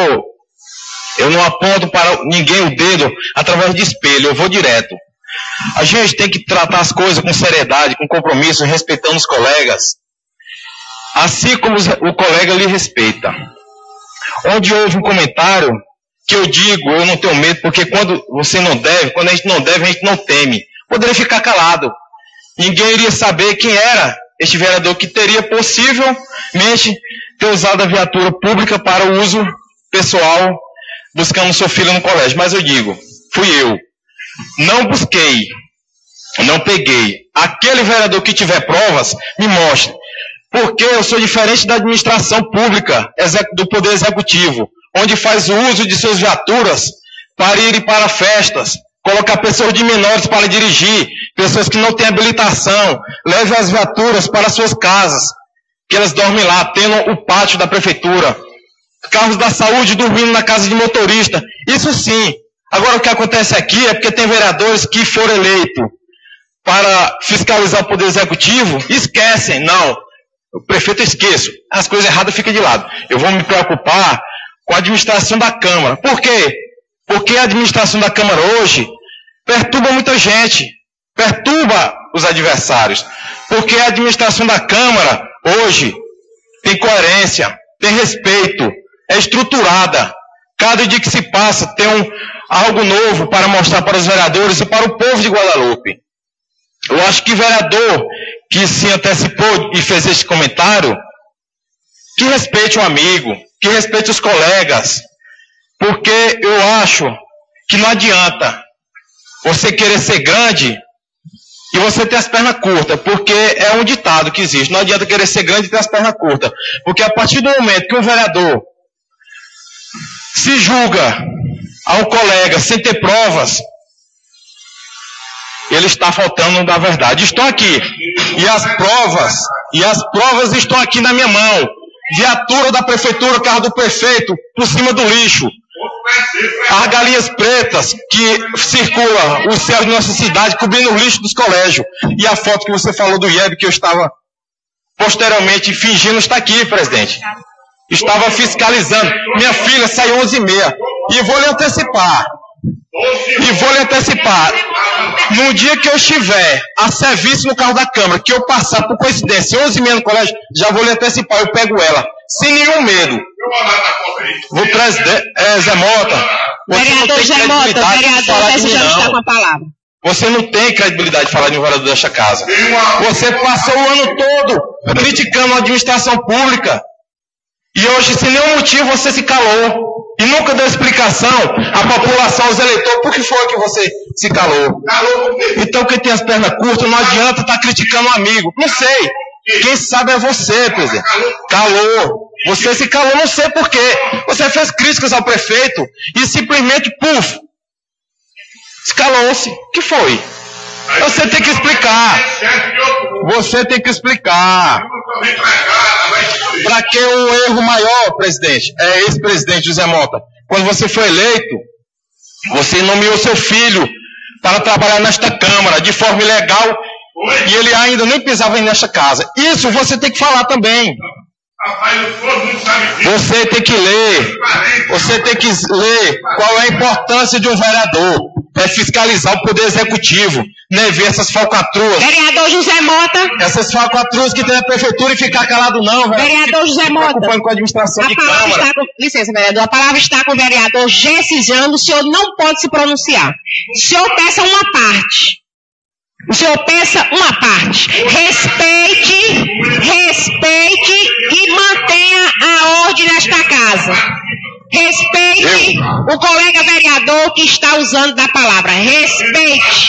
não aponto para ninguém o dedo através de espelho, eu vou direto. A gente tem que tratar as coisas com seriedade, com compromisso, respeitando os colegas, assim como o colega lhe respeita. Onde houve um comentário que eu digo, eu não tenho medo, porque quando você não deve, quando a gente não teme. Poderia ficar calado. Ninguém iria saber quem era este vereador que teria possivelmente ter usado a viatura pública para o uso pessoal, buscando seu filho no colégio. Mas eu digo, fui eu. Não busquei, não peguei. Aquele vereador que tiver provas, me mostre. Porque eu sou diferente da administração pública, do Poder Executivo, onde faz o uso de suas viaturas para irem para festas, colocar pessoas de menores para dirigir, pessoas que não têm habilitação, leve as viaturas para suas casas, que elas dormem lá, tendo o pátio da prefeitura. Carros da saúde dormindo na casa de motorista. Isso sim. Agora o que acontece aqui é porque tem vereadores que foram eleitos para fiscalizar o Poder Executivo, esquecem, não. O prefeito esqueço. As coisas erradas ficam de lado. Eu vou me preocupar com a administração da Câmara. Por quê? Porque a administração da Câmara hoje perturba muita gente, perturba os adversários. Porque a administração da Câmara hoje tem coerência, tem respeito, é estruturada. Cada dia que se passa tem algo novo para mostrar para os vereadores e para o povo de Guadalupe. Eu acho que vereador que se antecipou e fez esse comentário, que respeite o amigo, que respeite os colegas, porque eu acho que não adianta você querer ser grande e você ter as pernas curtas, porque é um ditado que existe, não adianta querer ser grande e ter as pernas curtas, porque a partir do momento que um vereador se julga a um colega sem ter provas, ele está faltando da verdade. Estou aqui, e as provas estão aqui na minha mão. Viatura da prefeitura, carro do prefeito, por cima do lixo. As galinhas pretas que circulam o céu de nossa cidade, cobrindo o lixo dos colégios. E a foto que você falou do IEB, que eu estava posteriormente fingindo, está aqui, presidente. Estava fiscalizando. Minha filha saiu 11h30. E vou lhe antecipar. No dia que eu estiver a serviço no carro da Câmara, que eu passar por coincidência 11h30 no colégio, já vou lhe antecipar, eu pego ela. Sem nenhum medo. O presidente, Zé Mota, você não tem credibilidade de falar de mim, não. Você não tem credibilidade de falar de um vereador desta casa. Você passou o ano todo criticando a administração pública. E hoje, sem nenhum motivo, você se calou. E nunca deu explicação à população, aos eleitores, por que foi que você se calou. Então, quem tem as pernas curtas, não adianta estar criticando um amigo. Não sei. Quem sabe é você, presidente. Calou. Você se calou, não sei por quê. Você fez críticas ao prefeito e simplesmente, puf, escalou-se. O que foi? Você tem que explicar. você tem que explicar. Para que o erro maior, presidente, é esse presidente José Mota? Quando você foi eleito, você nomeou seu filho para trabalhar nesta Câmara de forma ilegal e ele ainda nem pisava nesta casa. Isso você tem que falar também. Você tem que ler qual é a importância de um vereador. É fiscalizar o Poder Executivo, não é ver essas falcatruas. Vereador José Mota. Essas falcatruas que tem na prefeitura e ficar calado não, velho. Vereador José Mota. Preocupando com a administração de Câmara. Licença, vereador. A palavra está com o vereador Gessijano. O senhor não pode se pronunciar. O senhor peça uma parte. Respeite e mantenha a ordem nesta casa. Respeite o colega vereador que está usando da palavra. Respeite.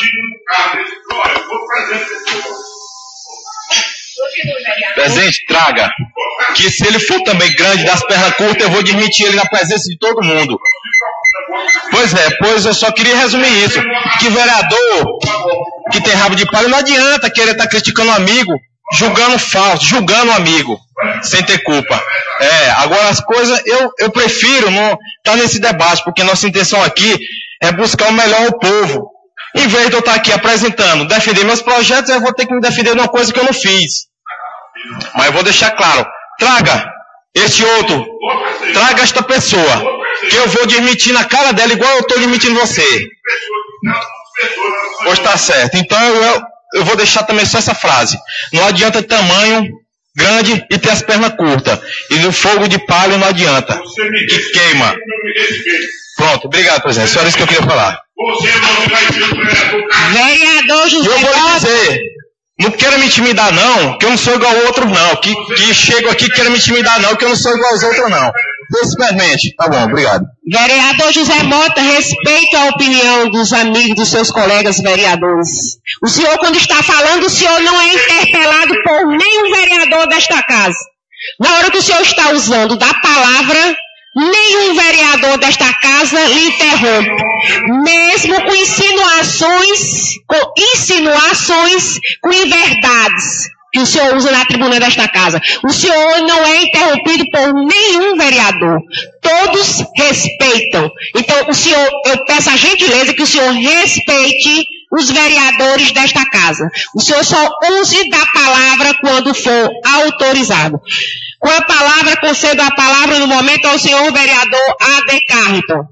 Presidente, traga. Que se ele for também grande, das pernas curtas, eu vou admitir ele na presença de todo mundo. Pois eu só queria resumir isso. Que vereador que tem rabo de palha não adianta querer estar criticando um amigo, julgando falso, julgando um amigo, sem ter culpa. Agora as coisas, eu prefiro não estar nesse debate, porque nossa intenção aqui é buscar o melhor ao povo. Em vez de eu estar aqui apresentando, defender meus projetos, eu vou ter que me defender de uma coisa que eu não fiz. Mas eu vou deixar claro, traga esse outro, traga esta pessoa, que eu vou admitir na cara dela igual eu estou admitindo você. Pois está certo. Então eu vou deixar também só essa frase. Não adianta tamanho grande e ter as pernas curtas. E no fogo de palha não adianta. Que queima. Pronto, obrigado, presidente. Só isso que eu queria falar. Vereador José Eu vou lhe dizer, não quero me intimidar não, que eu não sou igual ao outro não. Que chego aqui quero me intimidar não, que eu não sou igual aos outros não. Simplesmente. Tá bom, obrigado. Vereador José Mota, respeito a opinião dos amigos, dos seus colegas vereadores. O senhor, quando está falando, o senhor não é interpelado por nenhum vereador desta casa. Na hora que o senhor está usando da palavra, nenhum vereador desta casa lhe interrompe. Mesmo com insinuações com inverdades que o senhor usa na tribuna desta casa. O senhor não é interrompido por nenhum vereador. Todos respeitam. Então, eu peço a gentileza que o senhor respeite os vereadores desta casa. O senhor só use da palavra quando for autorizado. Com a palavra, concedo a palavra no momento ao senhor vereador A.D. Carrington.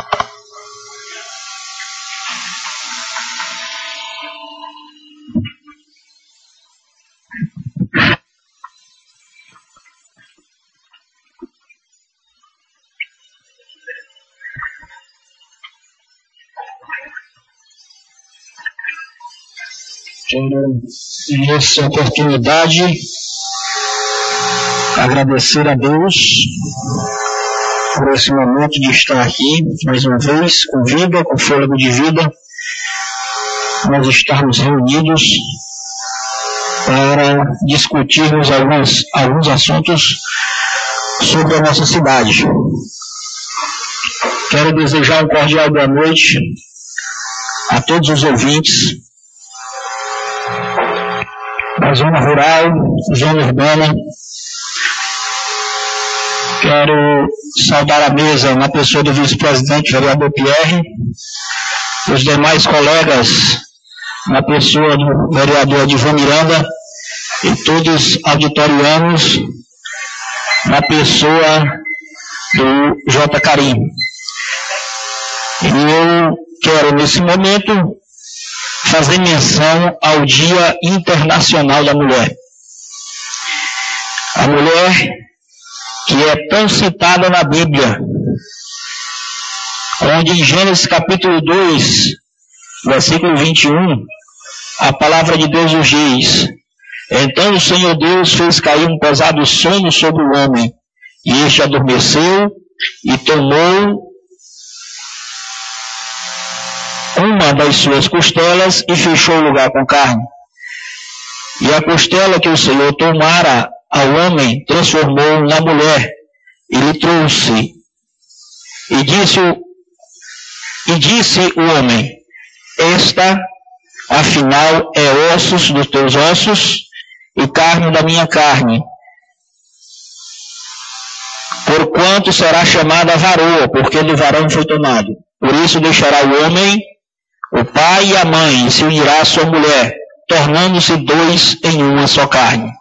Quero, nessa oportunidade, agradecer a Deus por esse momento de estar aqui, mais uma vez, com vida, com fôlego de vida, nós estarmos reunidos para discutirmos alguns assuntos sobre a nossa cidade. Quero desejar um cordial boa noite a todos os ouvintes da zona rural, zona urbana. Quero saudar a mesa na pessoa do vice-presidente, vereador Pierre, os demais colegas na pessoa do vereador Edivan Miranda e todos auditorianos na pessoa do J. Carim. E eu quero, nesse momento, fazer menção ao Dia Internacional da Mulher. A mulher que é tão citada na Bíblia, onde em Gênesis capítulo 2, versículo 21, a palavra de Deus nos diz: então o Senhor Deus fez cair um pesado sono sobre o homem, e este adormeceu e tomou uma das suas costelas e fechou o lugar com carne. E a costela que o Senhor tomara ao homem transformou na mulher e lhe trouxe. E disse o homem: esta, afinal, é ossos dos teus ossos e carne da minha carne, porquanto será chamada varoa, porque do varão foi tomado. Por isso deixará o homem, o pai e a mãe, e se unirá à sua mulher, tornando-se dois em uma só carne.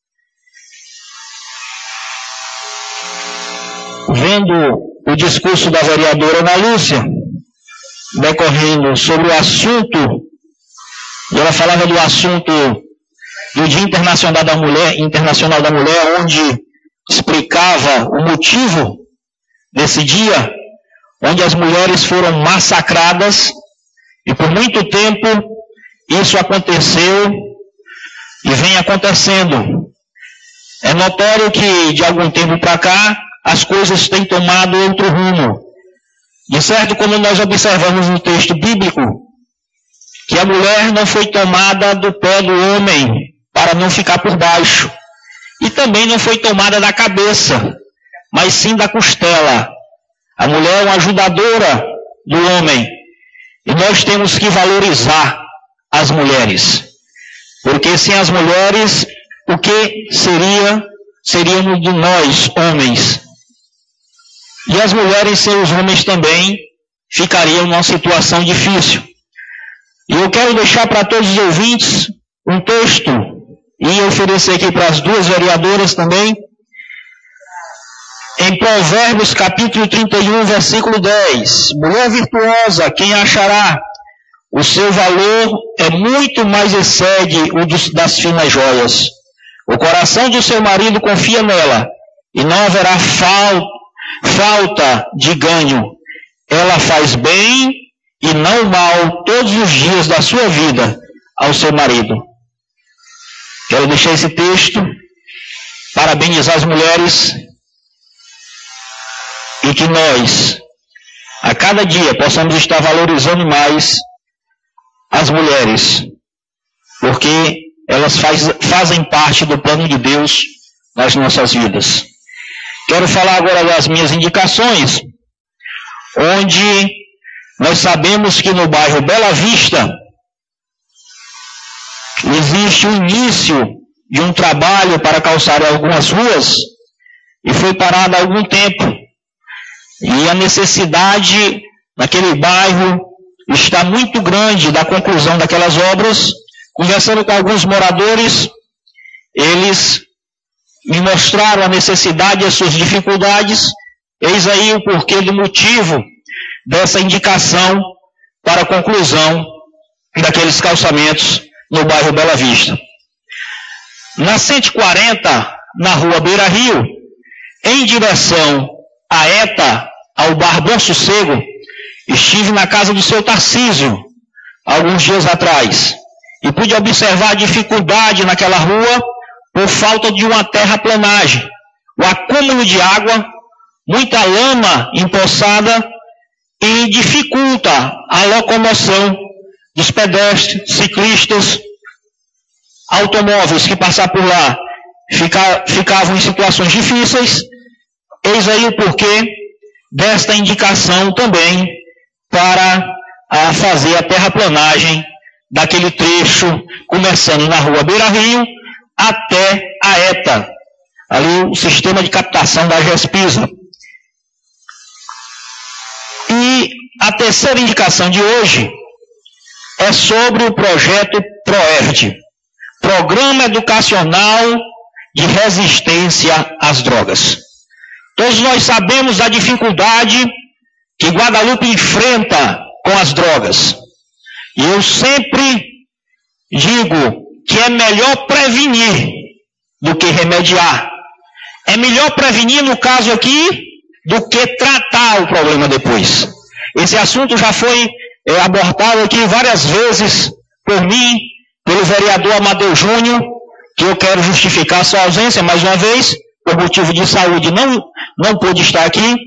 Vendo o discurso da vereadora Ana Lúcia, decorrendo sobre o assunto, e ela falava do assunto do Dia Internacional da Mulher, onde explicava o motivo desse dia, onde as mulheres foram massacradas, e por muito tempo isso aconteceu e vem acontecendo. É notório que de algum tempo para cá as coisas têm tomado outro rumo. De certo, como nós observamos no texto bíblico, que a mulher não foi tomada do pé do homem para não ficar por baixo. E também não foi tomada da cabeça, mas sim da costela. A mulher é uma ajudadora do homem. E nós temos que valorizar as mulheres. Porque sem as mulheres, o que seríamos de nós, homens? E as mulheres sem os homens também ficariam numa situação difícil. E eu quero deixar para todos os ouvintes um texto, e oferecer aqui para as duas vereadoras também, em Provérbios capítulo 31, versículo 10. Mulher virtuosa, quem achará? O seu valor é muito mais excede o das finas joias. O coração de seu marido confia nela, e não haverá falta de ganho. Ela faz bem e não mal todos os dias da sua vida ao seu marido. Quero deixar esse texto, parabenizar as mulheres, e que nós, a cada dia, possamos estar valorizando mais as mulheres, porque elas fazem parte do plano de Deus nas nossas vidas. Quero falar agora das minhas indicações, onde nós sabemos que no bairro Bela Vista existe o início de um trabalho para calçar algumas ruas, e foi parado há algum tempo. E a necessidade naquele bairro está muito grande da conclusão daquelas obras. Conversando com alguns moradores, eles me mostraram a necessidade e as suas dificuldades. Eis aí o porquê do motivo dessa indicação para a conclusão daqueles calçamentos no bairro Bela Vista. Na 140, na rua Beira Rio, em direção a ETA, ao Bar Bom Sossego, estive na casa do seu Tarcísio, alguns dias atrás, e pude observar a dificuldade naquela rua por falta de uma terraplanagem, o acúmulo de água, muita lama empoçada, e dificulta a locomoção dos pedestres, ciclistas, automóveis que passar por lá ficavam em situações difíceis. Eis aí o porquê desta indicação também para fazer a terraplanagem daquele trecho, começando na rua Beira Rio até a ETA, ali o sistema de captação da GESPISA. E a terceira indicação de hoje é sobre o projeto PROERD, Programa Educacional de Resistência às Drogas. Todos nós sabemos da dificuldade que Guadalupe enfrenta com as drogas. E eu sempre digo que é melhor prevenir do que remediar. É melhor prevenir, no caso aqui, do que tratar o problema depois. Esse assunto já foi abordado aqui várias vezes por mim, pelo vereador Amadeu Júnior, que eu quero justificar sua ausência mais uma vez, por motivo de saúde não pôde estar aqui.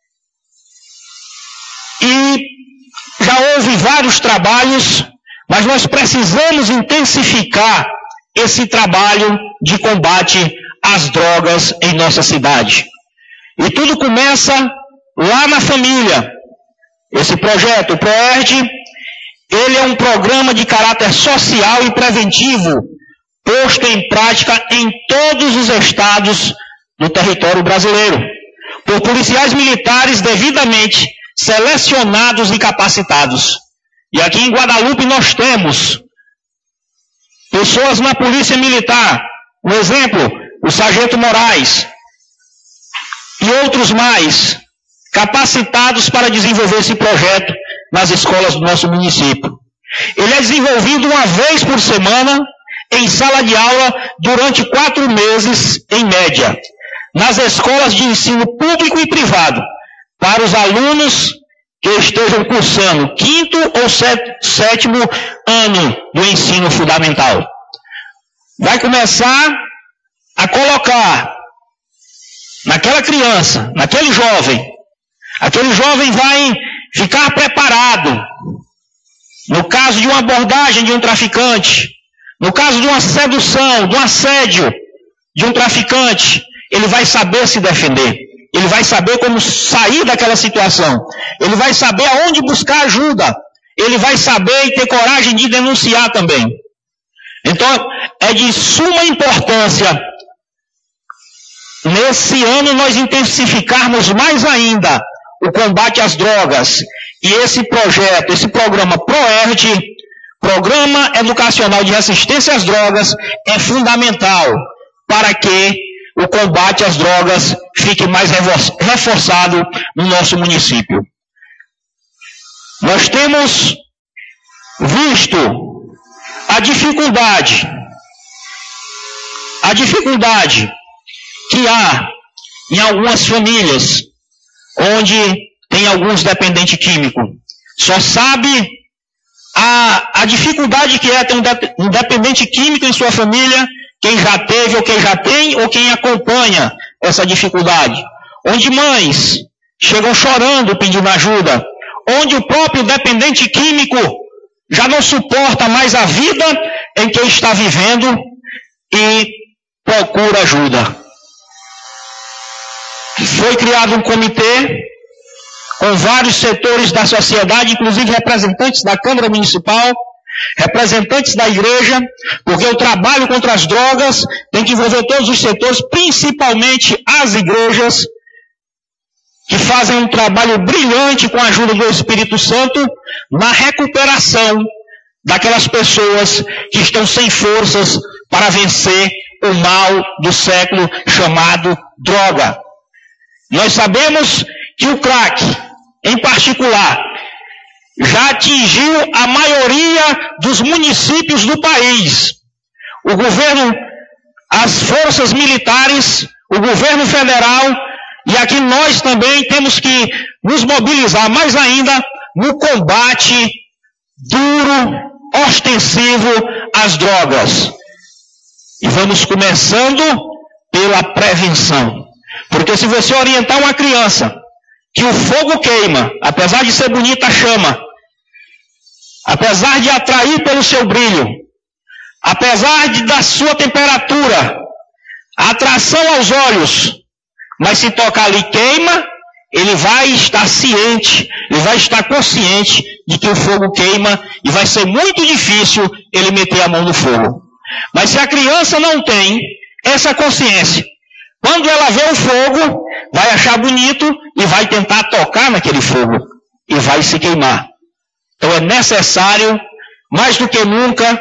E já houve vários trabalhos, mas nós precisamos intensificar esse trabalho de combate às drogas em nossa cidade. E tudo começa lá na família. Esse projeto, o PROERD, ele é um programa de caráter social e preventivo, posto em prática em todos os estados do território brasileiro, por policiais militares devidamente selecionados e capacitados. E aqui em Guadalupe nós temos pessoas na Polícia Militar, um exemplo, o Sargento Moraes e outros mais, capacitados para desenvolver esse projeto nas escolas do nosso município. Ele é desenvolvido uma vez por semana em sala de aula durante 4 meses, em média, nas escolas de ensino público e privado, para os alunos que estejam cursando 5º ou 7º ano do ensino fundamental. Vai começar a colocar naquela criança, naquele jovem, aquele jovem vai ficar preparado no caso de uma abordagem de um traficante, no caso de uma sedução, de um assédio de um traficante, ele vai saber se defender, ele vai saber como sair daquela situação, ele vai saber aonde buscar ajuda, ele vai saber e ter coragem de denunciar também. Então, é de suma importância, nesse ano, nós intensificarmos mais ainda o combate às drogas. E esse projeto, esse programa PROERD, Programa Educacional de Resistência às Drogas, é fundamental para que o combate às drogas fique mais reforçado no nosso município. Nós temos visto a dificuldade que há em algumas famílias onde tem alguns dependentes químicos. Só sabe a dificuldade que é ter um dependente químico em sua família, quem já teve ou quem já tem, ou quem acompanha essa dificuldade. Onde mães chegam chorando pedindo ajuda, onde o próprio dependente químico já não suporta mais a vida em que está vivendo e procura ajuda. Foi criado um comitê com vários setores da sociedade, inclusive representantes da Câmara Municipal, representantes da igreja, porque o trabalho contra as drogas tem que envolver todos os setores, principalmente as igrejas, que fazem um trabalho brilhante com a ajuda do Espírito Santo na recuperação daquelas pessoas que estão sem forças para vencer o mal do século chamado droga. Nós sabemos que o crack, em particular, já atingiu a maioria dos municípios do país. O governo, as forças militares, o governo federal, e aqui nós também temos que nos mobilizar mais ainda no combate duro, ostensivo às drogas. E vamos começando pela prevenção. Porque se você orientar uma criança que o fogo queima, apesar de ser bonita a chama, apesar de atrair pelo seu brilho, apesar da sua temperatura, a atração aos olhos, mas se tocar ali queima, ele vai estar ciente, ele vai estar consciente de que o fogo queima e vai ser muito difícil ele meter a mão no fogo. Mas se a criança não tem essa consciência, quando ela vê o fogo, vai achar bonito e vai tentar tocar naquele fogo e vai se queimar. Então é necessário, mais do que nunca,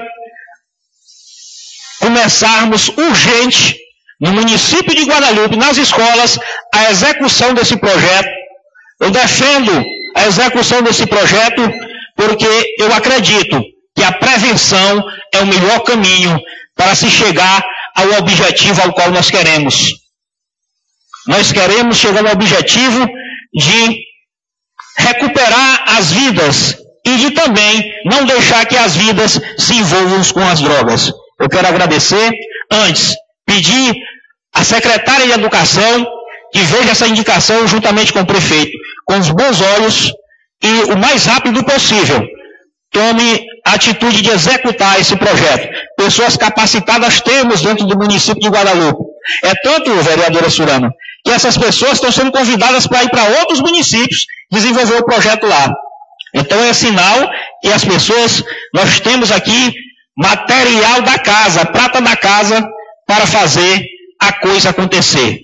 começarmos urgente no município de Guadalupe, nas escolas, a execução desse projeto. Eu defendo a execução desse projeto porque eu acredito que a prevenção é o melhor caminho para se chegar ao objetivo ao qual nós queremos. Nós queremos chegar ao objetivo de recuperar as vidas e de também não deixar que as vidas se envolvam com as drogas. Eu quero agradecer, antes, pedir à secretária de Educação que veja essa indicação juntamente com o prefeito, com os bons olhos e o mais rápido possível. Tome a atitude de executar esse projeto. Pessoas capacitadas temos dentro do município de Guadalupe. É tanto, vereadora Surana, que essas pessoas estão sendo convidadas para ir para outros municípios desenvolver o projeto lá. Então é sinal que as pessoas, nós temos aqui material da casa, prata da casa, para fazer a coisa acontecer.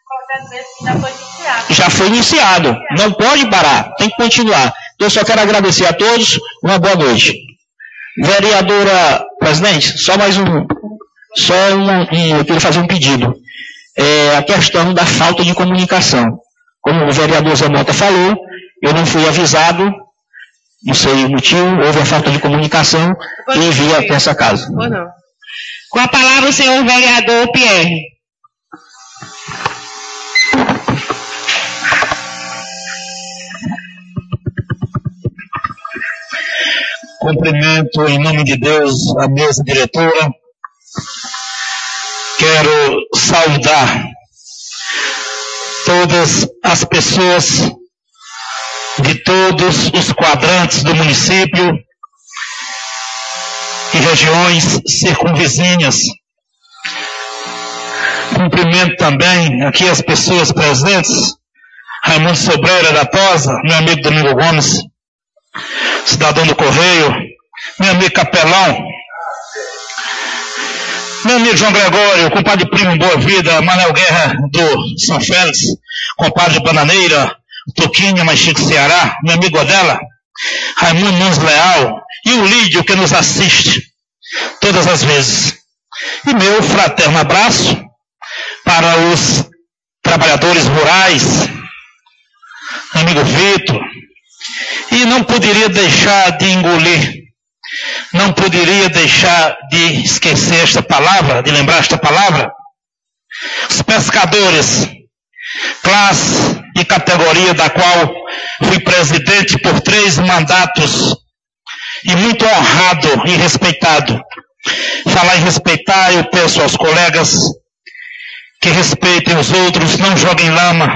Já foi iniciado. Não pode parar, tem que continuar. Então, eu só quero agradecer a todos. Uma boa noite. Vereadora presidente, só mais eu queria fazer um pedido. A questão da falta de comunicação. Como o vereador Zé Mota falou, eu não fui avisado, não sei o motivo, houve a falta de comunicação e envia até essa casa. Com a palavra o senhor vereador Pierre. Cumprimento em nome de Deus a mesa diretora. Quero saudar todas as pessoas de todos os quadrantes do município e regiões circunvizinhas. Cumprimento também aqui as pessoas presentes, Raimundo Sobreira da Tosa, meu amigo Domingo Gomes, cidadão do Correio, meu amigo Capelão, meu amigo João Gregório, compadre Primo Boa Vida, Manuel Guerra do São Félix, compadre Bananeira, Toquinha, mais Chico Ceará, meu amigo Odela, Raimundo Nunes Leal e o Lídio que nos assiste todas as vezes. E meu fraterno abraço para os trabalhadores rurais, amigo Vitor. E não poderia deixar de engolir, não poderia deixar de esquecer esta palavra, de lembrar esta palavra. Os pescadores, classe e categoria da qual fui presidente por 3 mandatos e muito honrado e respeitado. Falar em respeitar, eu peço aos colegas que respeitem os outros, não joguem lama,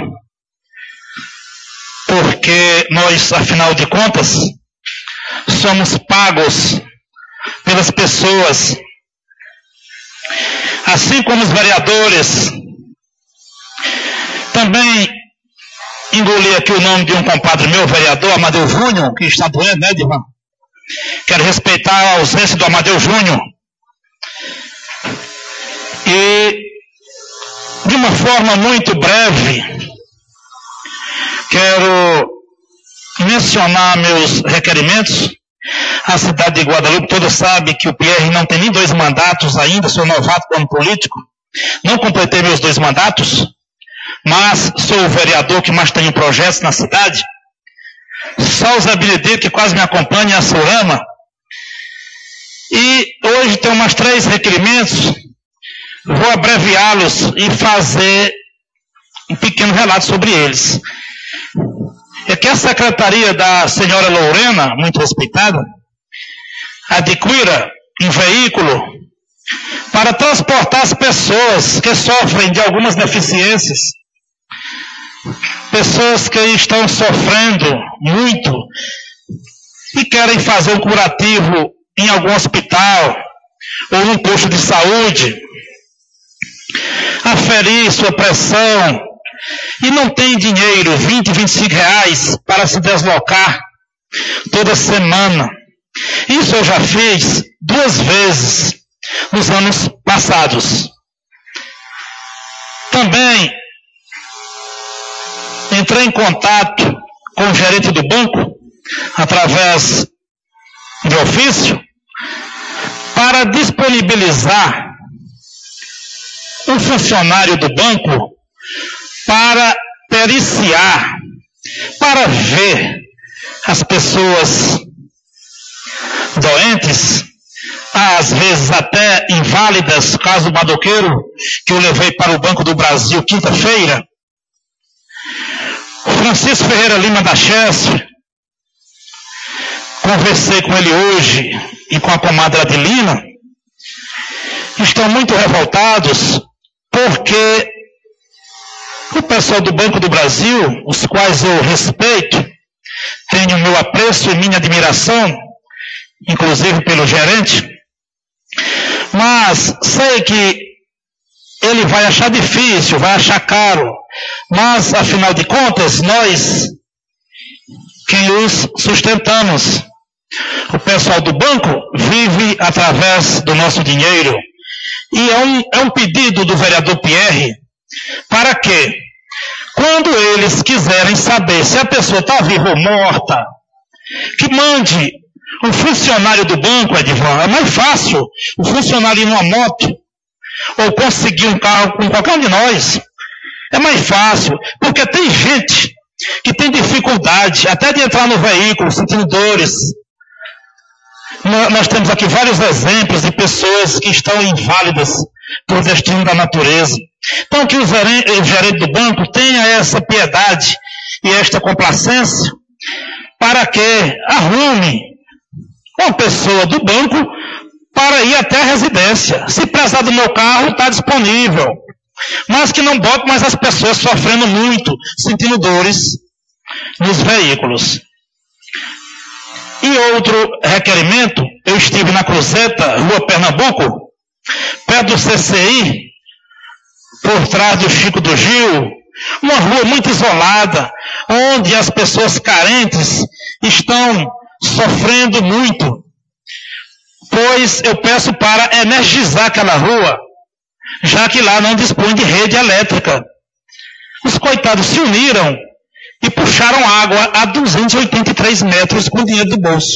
porque nós, afinal de contas, somos pagos pelas pessoas. Assim como os vereadores. Também engoli aqui o nome de um compadre meu, vereador Amadeu Júnior, que está doendo, né, Dilma? Quero respeitar a ausência do Amadeu Júnior. E, de uma forma muito breve, quero mencionar meus requerimentos. A cidade de Guadalupe toda sabe que o Pierre não tem nem 2 mandatos ainda, sou novato como político. Não completei meus 2 mandatos, mas sou o vereador que mais tem projetos na cidade. Só o Zé Benedito, que quase me acompanha, a Sorama. E hoje tenho mais 3 requerimentos. Vou abreviá-los e fazer um pequeno relato sobre eles. É que a secretaria da senhora Lorena, muito respeitada, adquira um veículo para transportar as pessoas que sofrem de algumas deficiências. Pessoas que estão sofrendo muito e querem fazer um curativo em algum hospital ou num posto de saúde, aferir sua pressão e não tem dinheiro, 20, 25 reais para se deslocar toda semana. Isso eu já fiz 2 vezes nos anos passados. Também entrei em contato com o gerente do banco, através de ofício, para disponibilizar um funcionário do banco para periciar, para ver as pessoas doentes, às vezes até inválidas, caso Madoqueiro, que eu levei para o Banco do Brasil quinta-feira. Francisco Ferreira Lima da Chesf, conversei com ele hoje e com a comadre Adelina, estão muito revoltados porque o pessoal do Banco do Brasil, os quais eu respeito, tenho meu apreço e minha admiração, inclusive pelo gerente, mas sei que ele vai achar difícil, vai achar caro, mas afinal de contas, nós, quem os sustentamos, O pessoal do banco vive através do nosso dinheiro. E é um pedido do vereador Pierre para que, quando eles quiserem saber se a pessoa está viva ou morta, que mande um funcionário do banco, Edivan. É mais fácil o funcionário ir numa moto ou conseguir um carro com qualquer um de nós. É mais fácil, porque tem gente que tem dificuldade até de entrar no veículo, sentindo dores. Nós temos aqui vários exemplos de pessoas que estão inválidas por destino da natureza. Então, que o gerente do banco tenha essa piedade e esta complacência para que arrume uma pessoa do banco para ir até a residência. Se precisar do meu carro, está disponível. Mas que não bote mais as pessoas sofrendo muito, sentindo dores nos veículos. E outro requerimento, eu estive na Cruzeta, Rua Pernambuco, perto do CCI, por trás do Chico do Gil, uma rua muito isolada, onde as pessoas carentes estão sofrendo muito. Pois eu peço para energizar aquela rua, já que lá não dispõe de rede elétrica. Os coitados se uniram e puxaram água a 283 metros com dinheiro do bolso.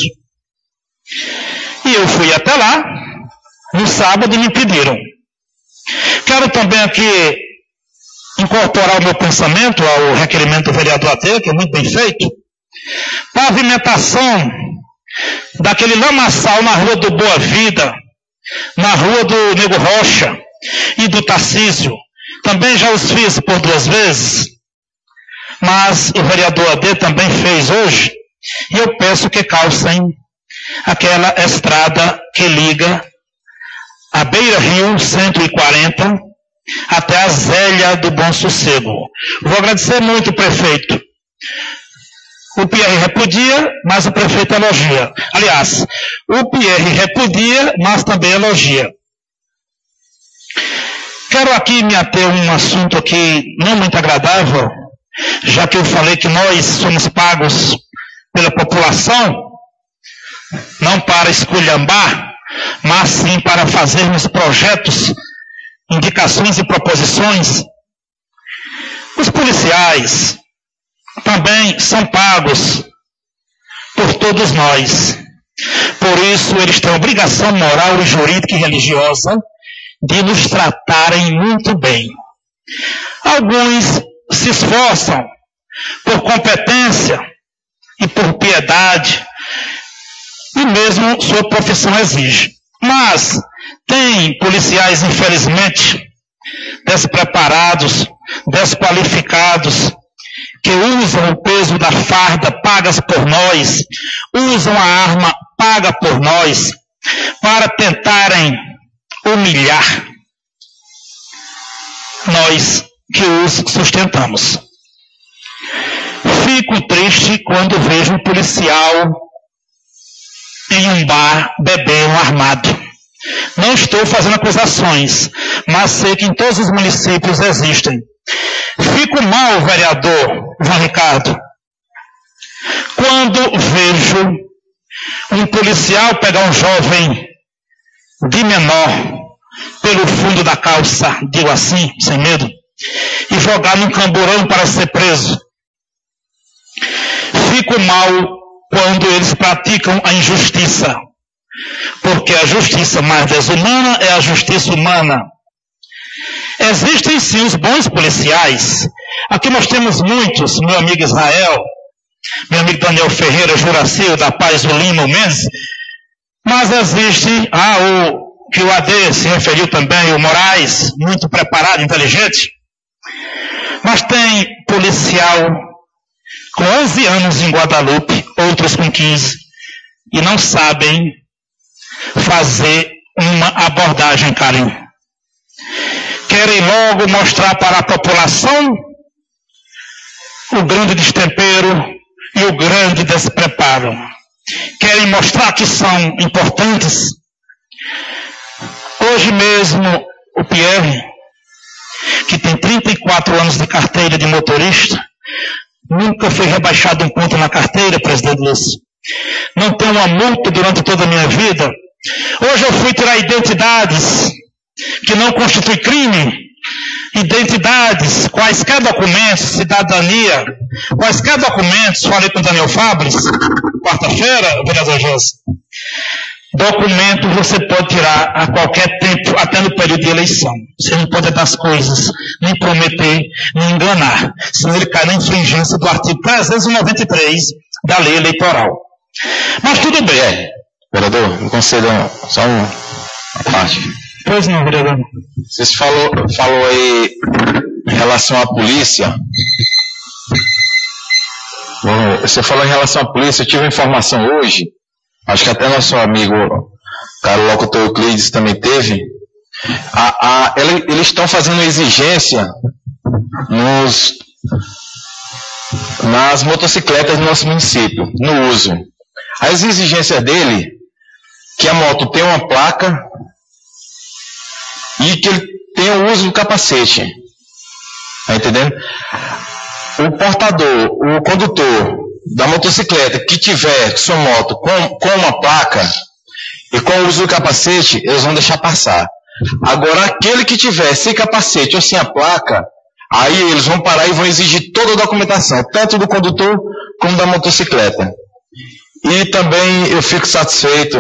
E eu fui até lá, no sábado, e me pediram. Quero também aqui incorporar o meu pensamento ao requerimento do vereador AT, que é muito bem feito. Pavimentação daquele lamaçal na Rua do Boa Vida, na Rua do Nego Rocha e do Tarcísio. Também já os fiz por 2 vezes. Mas o vereador AD também fez hoje, e eu peço que calcem aquela estrada que liga a Beira Rio 140 até a Zélia do Bom Sossego. Vou agradecer muito o prefeito. O Pierre repudia, mas o prefeito elogia. Aliás, o Pierre repudia, mas também elogia. Quero aqui me ater a um assunto aqui não muito agradável, já que eu falei que nós somos pagos pela população, não para esculhambar, mas sim para fazermos projetos, indicações e proposições. Os policiais também são pagos por todos nós. Por isso, eles têm obrigação moral, jurídica e religiosa de nos tratarem muito bem. Alguns se esforçam por competência e por piedade, e mesmo sua profissão exige. Mas tem policiais, infelizmente, despreparados, desqualificados, que usam o peso da farda pagas por nós, usam a arma paga por nós, para tentarem humilhar nós que os sustentamos. Fico triste quando vejo um policial em um bar bebendo armado. Não estou fazendo acusações, mas sei que em todos os municípios existem. Fico mal, vereador João Ricardo, quando vejo um policial pegar um jovem de menor pelo fundo da calça, digo assim, sem medo, e jogar num camburão para ser preso. Fico mal quando eles praticam a injustiça, porque a justiça mais desumana é a justiça humana. Existem sim os bons policiais. Aqui nós temos muitos, meu amigo Israel, meu amigo Daniel Ferreira, Juracil, da Paz, o Lima, o Mendes, mas existe o que o AD se referiu também, o Moraes, muito preparado, inteligente, mas tem policial com 11 anos em Guadalupe, outros com 15, e não sabem fazer uma abordagem, Karim. Querem logo mostrar para a população o grande destempero e o grande despreparo. Querem mostrar que são importantes. Hoje mesmo, o Pierre, que tem 34 anos de carteira de motorista, nunca foi rebaixado um ponto na carteira, presidente Lúcio. não tenho uma multa durante toda a minha vida. Hoje eu fui tirar identidades que não constituem crime, identidades, quaisquer documentos, cidadania, quaisquer documentos, falei com o Daniel Fabres, quarta-feira, vereador José. Documento você pode tirar a qualquer tempo, até no período de eleição. Você não pode dar as coisas, nem prometer, nem enganar, senão ele cai na infringência do artigo 393 da lei eleitoral. Mas tudo bem. Vereador, me conceda só uma parte. Pois não, vereador. Você falou aí em relação à polícia. Você falou em relação à polícia, eu tive uma informação hoje, acho que até nosso amigo, cara, o locutor Euclides também teve. Eles estão fazendo exigência nas motocicletas do nosso município, no uso. As exigências dele, que a moto tenha uma placa e que ele tenha o uso do capacete. Tá entendendo? O portador, o condutor da motocicleta que tiver sua moto com uma placa e com o uso do capacete, eles vão deixar passar. Agora, aquele que tiver sem capacete ou sem a placa, aí eles vão parar e vão exigir toda a documentação, tanto do condutor como da motocicleta. E também eu fico satisfeito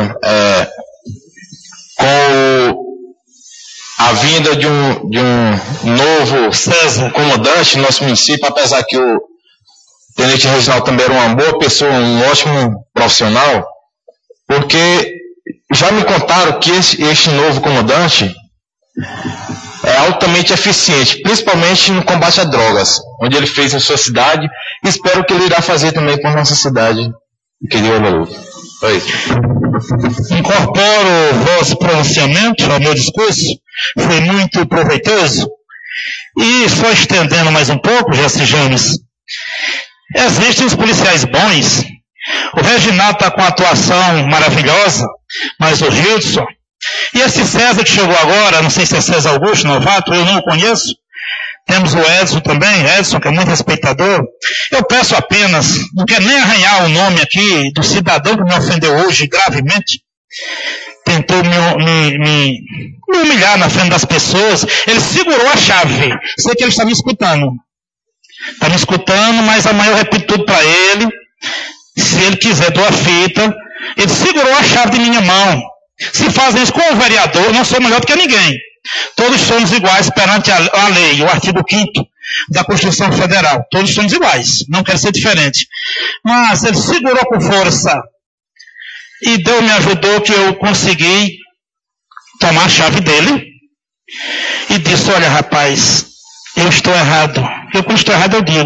com a vinda de um novo comandante no nosso município, apesar que o Tenente Reginaldo também era uma boa pessoa, um ótimo profissional, porque já me contaram que este novo comandante é altamente eficiente, principalmente no combate a drogas, onde ele fez em sua cidade, e espero que ele irá fazer também com a nossa cidade. Querido Alô. Incorporo o vosso pronunciamento ao meu discurso, foi muito proveitoso. E só estendendo mais um pouco, Jesse James, existem os policiais bons. O Reginaldo está com uma atuação maravilhosa, mas o Gilson, e esse César que chegou agora, não sei se é César Augusto, novato, eu não o conheço. Temos o Edson também, Edson, que é muito respeitador. Eu peço apenas, não quero nem arranhar o nome aqui do cidadão que me ofendeu hoje gravemente, tentou me humilhar na frente das pessoas. Ele segurou a chave. Sei que ele está me escutando. Está me escutando, mas amanhã eu repito tudo para ele. Se ele quiser, dou a fita. Ele segurou a chave de minha mão. Se fazem isso com o vereador, eu não sou melhor do que ninguém. Todos somos iguais perante a lei, o artigo 5º da Constituição Federal. Todos somos iguais, não quero ser diferente. Mas ele segurou com força e Deus me ajudou que eu consegui tomar a chave dele e disse: olha, rapaz, eu estou errado. Eu, quando estou errado, eu digo.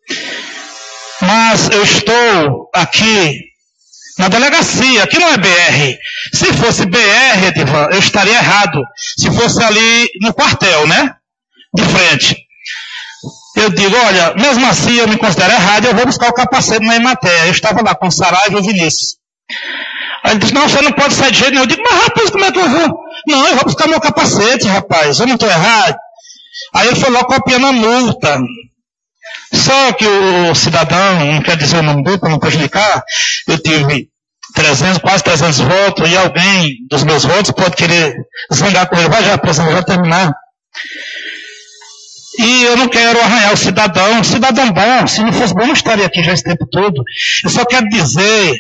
Mas eu estou aqui na delegacia, aqui não é BR. Se fosse BR, Edivan, eu estaria errado. Se fosse ali no quartel, né? De frente. Eu digo, olha, mesmo assim eu me considero errado, eu vou buscar o capacete na Emater. Eu estava lá com o Saraiva e o Vinícius. Aí ele disse, não, você não pode sair de jeito nenhum. Eu digo, mas rapaz, como é que eu vou? Não, eu vou buscar meu capacete, rapaz, eu não estou errado. Aí ele foi lá copiando a multa. Só que o cidadão, não quer dizer o nome dele para não prejudicar, eu tive quase 300 votos, e alguém dos meus votos pode querer zangar com ele. Vai já, presidente, já terminar. E eu não quero arranhar o cidadão bom, se não fosse bom, não estaria aqui já esse tempo todo. Eu só quero dizer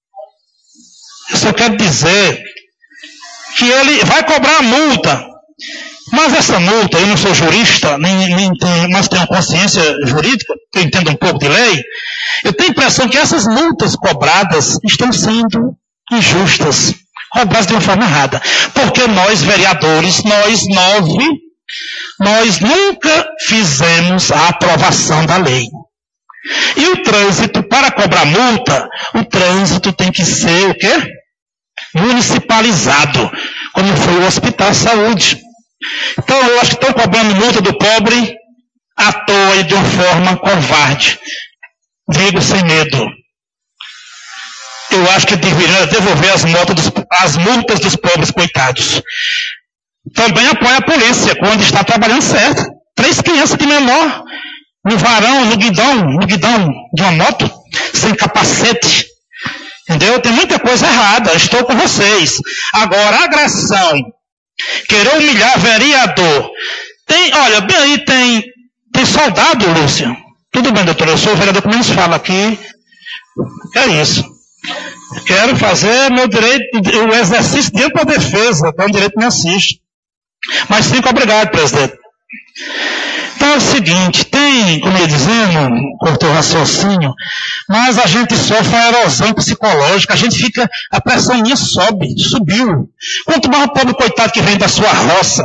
que ele vai cobrar a multa. Mas essa multa, eu não sou jurista, mas tenho consciência jurídica, eu entendo um pouco de lei, eu tenho a impressão que essas multas cobradas estão sendo injustas, cobradas de uma forma errada. Porque nós, vereadores, nós 9, nós nunca fizemos a aprovação da lei. E o trânsito, para cobrar multa, o trânsito tem que ser o quê? Municipalizado, como foi o Hospital Saúde. Então, eu acho que estão cobrando multa do pobre à toa e de uma forma covarde. Digo sem medo. Eu acho que deveriam devolver as multas dos pobres coitados. Também apoia a polícia, quando está trabalhando certo. 3 crianças de menor, no varão, no guidão de uma moto, sem capacete. Entendeu? Tem muita coisa errada, estou com vocês. Agora, agressão, querer humilhar vereador. Olha, bem aí tem soldado, Lúcia. Tudo bem, doutor, eu sou o vereador que menos fala aqui. É isso. Quero fazer meu direito, o exercício dentro da defesa, que é um direito que me assiste. Mas fico obrigado, presidente. Então é o seguinte, como eu ia dizendo, cortou o raciocínio, mas a gente sofre uma erosão psicológica, a pressão minha subiu. Quanto mais o pobre coitado que vem da sua roça,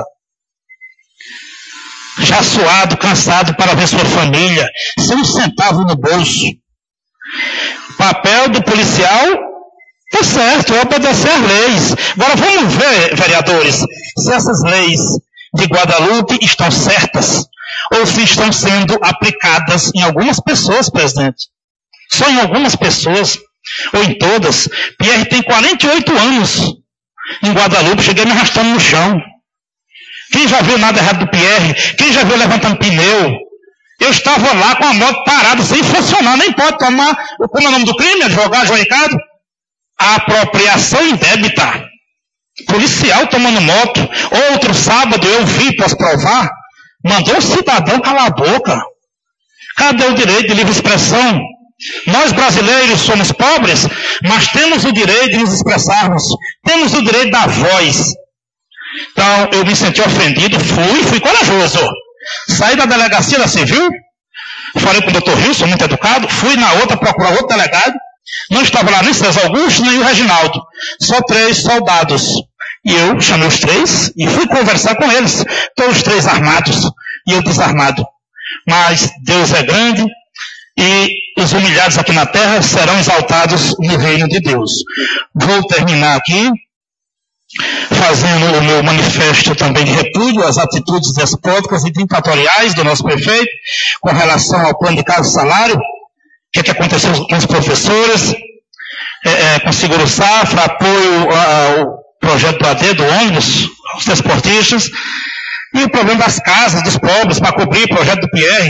já suado, cansado para ver sua família, sem um centavo no bolso. Papel do policial, tá certo, é obedecer às leis. Agora vamos ver, vereadores, se essas leis de Guadalupe estão certas ou se estão sendo aplicadas em algumas pessoas, presidente. Só em algumas pessoas, ou em todas. Pierre tem 48 anos em Guadalupe, cheguei me arrastando no chão. Quem já viu nada errado do Pierre? Quem já viu levantando pneu? Eu estava lá com a moto parada, sem funcionar, nem pode tomar, como é o nome do crime, advogado, João Ricardo? Apropriação indébita. Policial tomando moto. Outro sábado eu vi, posso provar, mandou o cidadão calar a boca. Cadê o direito de livre expressão? Nós brasileiros somos pobres, mas temos o direito de nos expressarmos. Temos o direito da voz. Então eu me senti ofendido, fui corajoso. Saí da delegacia da Civil, falei com o doutor Wilson, muito educado, fui na outra procurar outro delegado. Não estava lá nem César Augusto, nem o Reginaldo. Só 3 soldados. E eu chamei os 3 e fui conversar com eles. Todos os 3 armados e eu desarmado. Mas Deus é grande e os humilhados aqui na terra serão exaltados no reino de Deus. Vou terminar aqui fazendo o meu manifesto também de repúdio às atitudes despóticas e ditatoriais do nosso prefeito com relação ao plano de casa e salário. O que aconteceu com os professores, com seguro safra, apoio ao projeto do AD, do ônibus, aos transportistas, e o problema das casas dos pobres para cobrir o projeto do PR.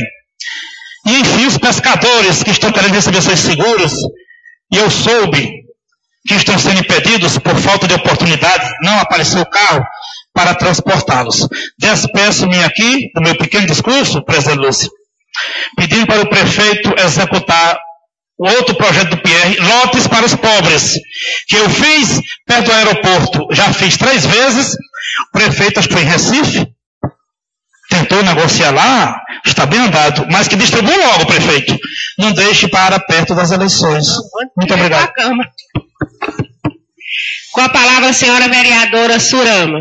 E enfim, os pescadores que estão querendo receber seus seguros, e eu soube que estão sendo impedidos por falta de oportunidade, não apareceu o carro para transportá-los. Despeço-me aqui do meu pequeno discurso, presidente Lúcio, pedindo para o prefeito executar o outro projeto do PR, lotes para os pobres, que eu fiz perto do aeroporto, já fiz 3 vezes, o prefeito, acho que foi em Recife, tentou negociar lá, está bem andado, mas que distribua logo, prefeito, não deixe para perto das eleições. Muito obrigado. Com a palavra a senhora vereadora Surama.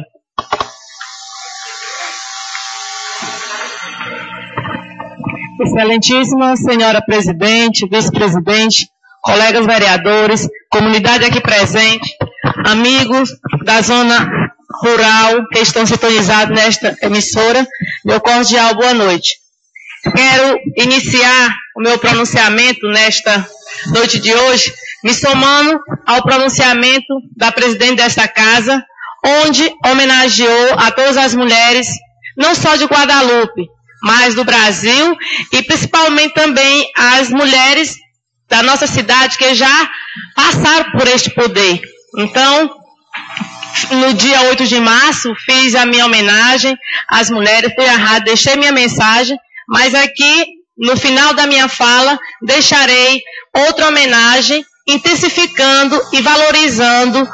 Excelentíssima senhora presidente, vice-presidente, colegas vereadores, comunidade aqui presente, amigos da zona rural que estão sintonizados nesta emissora, meu cordial boa noite. Quero iniciar o meu pronunciamento nesta noite de hoje, me somando ao pronunciamento da presidente desta casa, onde homenageou a todas as mulheres, não só de Guadalupe, mas do Brasil, e principalmente também as mulheres da nossa cidade que já passaram por este poder. Então, no dia 8 de março, fiz a minha homenagem às mulheres, fui à rádio, deixei minha mensagem, mas aqui, no final da minha fala, deixarei outra homenagem, intensificando e valorizando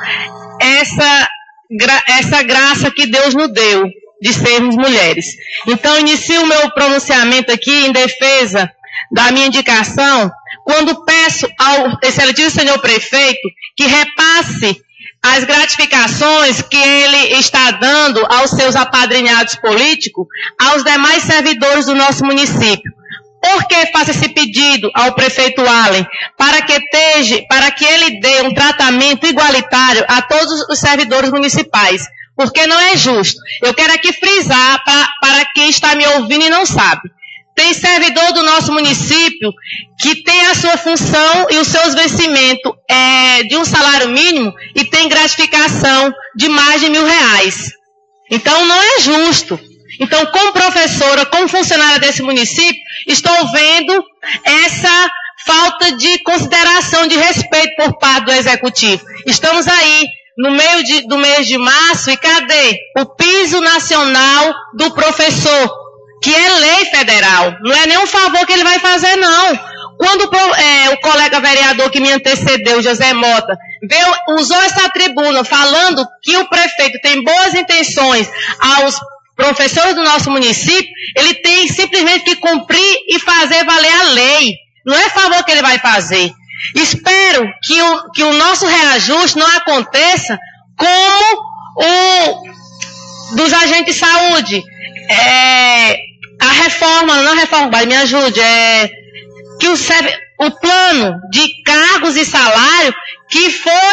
essa graça que Deus nos deu de sermos mulheres. Então, inicio o meu pronunciamento aqui em defesa da minha indicação, quando peço ao excelentíssimo senhor prefeito que repasse as gratificações que ele está dando aos seus apadrinhados políticos, aos demais servidores do nosso município. Por que faço esse pedido ao prefeito Allen? Para que ele dê um tratamento igualitário a todos os servidores municipais. Porque não é justo. Eu quero aqui frisar para quem está me ouvindo e não sabe. Tem servidor do nosso município que tem a sua função e os seus vencimentos de um salário mínimo e tem gratificação de mais de R$1.000. Então não é justo. Então, como professora, como funcionária desse município, estou vendo essa falta de consideração, de respeito por parte do Executivo. Estamos aí no meio do mês de março e cadê o piso nacional do professor, que é lei federal? Não é nenhum favor que ele vai fazer, não. Quando o colega vereador que me antecedeu, José Mota, usou essa tribuna falando que o prefeito tem boas intenções aos professores do nosso município, ele tem simplesmente que cumprir e fazer valer a lei. Não é favor que ele vai fazer. Espero que o nosso reajuste não aconteça como o dos agentes de saúde. A reforma, não a reforma, me ajude, que o plano de cargos e salário que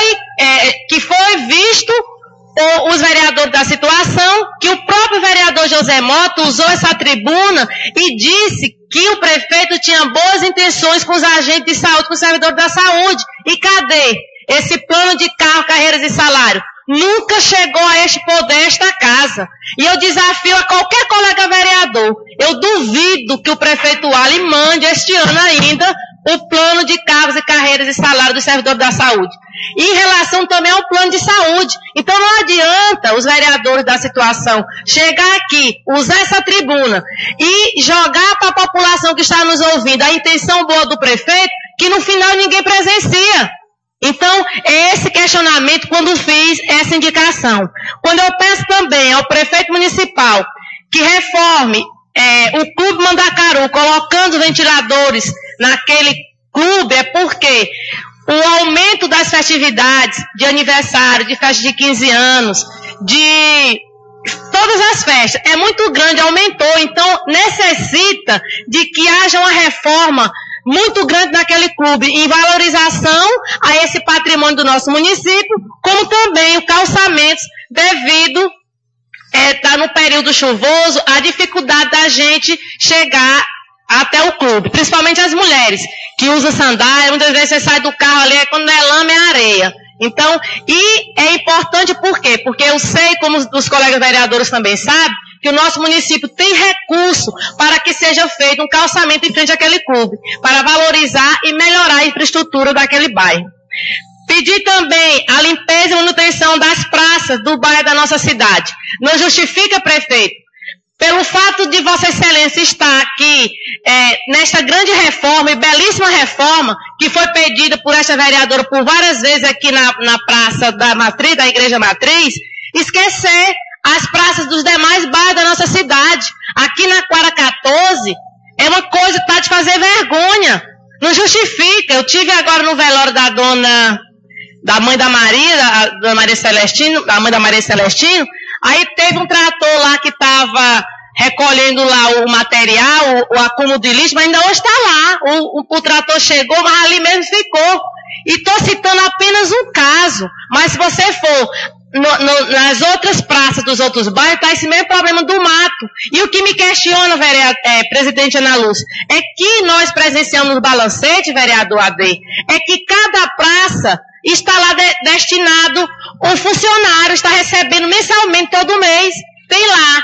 foi visto os vereadores da situação, que o próprio vereador José Mota usou essa tribuna e disse que o prefeito tinha boas intenções com os agentes de saúde, com os servidores da saúde. E cadê esse plano de cargo, carreiras e salário? Nunca chegou a este poder, esta casa. E eu desafio a qualquer colega vereador, eu duvido que o prefeito Ali mande este ano ainda o plano de cargos e carreiras e salário dos servidores da saúde. E em relação também ao plano de saúde. Então não adianta os vereadores da situação chegar aqui, usar essa tribuna e jogar para a população que está nos ouvindo a intenção boa do prefeito, que no final ninguém presencia. Então, é esse questionamento quando fiz essa indicação. Quando eu peço também ao prefeito municipal que reforme o Clube Mandacaru, colocando ventiladores naquele clube, é porque o aumento das festividades de aniversário, de festa de 15 anos, de todas as festas, é muito grande, aumentou. Então, necessita de que haja uma reforma muito grande naquele clube, em valorização a esse patrimônio do nosso município, como também o calçamento devido tá no período chuvoso, a dificuldade da gente chegar até o clube, principalmente as mulheres, que usam sandália, muitas vezes você sai do carro ali, quando não é lama, é areia. Então, e é importante por quê? Porque eu sei, como os colegas vereadores também sabem, que o nosso município tem recurso para que seja feito um calçamento em frente àquele clube, para valorizar e melhorar a infraestrutura daquele bairro. Pedir também a limpeza e manutenção das praças do bairro da nossa cidade. Não justifica, prefeito, pelo fato de Vossa Excelência estar aqui nesta grande reforma e belíssima reforma que foi pedida por esta vereadora por várias vezes aqui na praça da Matriz, da Igreja Matriz, esquecer as praças dos demais bairros da nossa cidade. Aqui na Quara 14 é uma coisa que está de fazer vergonha. Não justifica. Eu tive agora no velório da mãe da Maria, da Maria Celestino, da mãe da Maria Celestino, aí teve um trator lá que estava recolhendo lá o material, o acúmulo de lixo, mas ainda hoje está lá. O trator chegou, mas ali mesmo ficou. E estou citando apenas um caso, mas se você for nas outras praças dos outros bairros, está esse mesmo problema do mato. E o que me questiona, presidente Ana Lúcia, é que nós presenciamos no balancete, vereador AD, é que cada praça está lá destinado um funcionário, está recebendo mensalmente todo mês. Tem lá,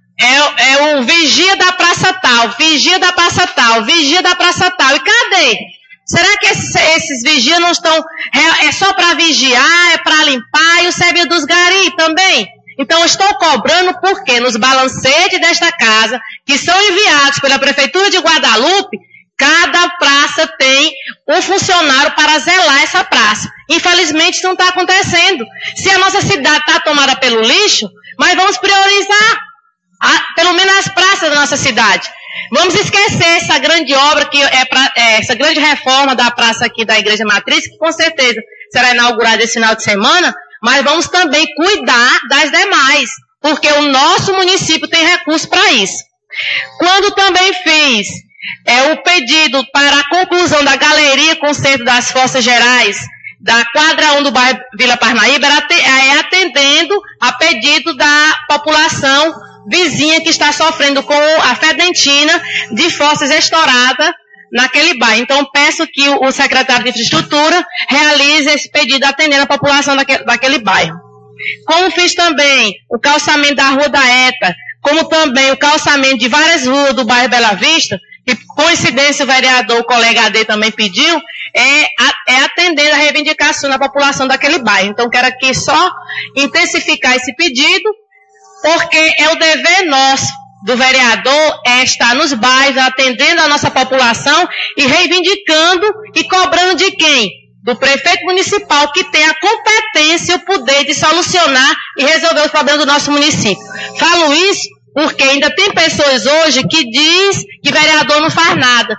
o vigia da praça tal, vigia da praça tal, vigia da praça tal. E cadê? Será que esses vigias não estão, é só para vigiar, é para limpar, e o servidor dos gari também? Então, estou cobrando porque nos balancetes desta casa, que são enviados pela Prefeitura de Guadalupe, cada praça tem um funcionário para zelar essa praça. Infelizmente, isso não está acontecendo. Se a nossa cidade está tomada pelo lixo, mas vamos priorizar, pelo menos as praças da nossa cidade. Vamos esquecer essa grande obra, essa grande reforma da praça aqui da Igreja Matriz, que com certeza será inaugurada esse final de semana, mas vamos também cuidar das demais, porque o nosso município tem recurso para isso. Quando também fiz o pedido para a conclusão da galeria concerto das Forças Gerais, da quadra 1 do bairro Vila Parnaíba, atendendo a pedido da população vizinha que está sofrendo com a fedentina de fósseis estourada naquele bairro. Então, peço que o secretário de Infraestrutura realize esse pedido atendendo a população daquele bairro. Como fiz também o calçamento da Rua da ETA, como também o calçamento de várias ruas do bairro Bela Vista, e coincidência o vereador, o colega AD também pediu, é atendendo a reivindicação da população daquele bairro. Então, quero aqui só intensificar esse pedido, porque é o dever nosso do vereador estar nos bairros, atendendo a nossa população e reivindicando e cobrando de quem? Do prefeito municipal, que tem a competência e o poder de solucionar e resolver os problemas do nosso município. Falo isso porque ainda tem pessoas hoje que diz que vereador não faz nada.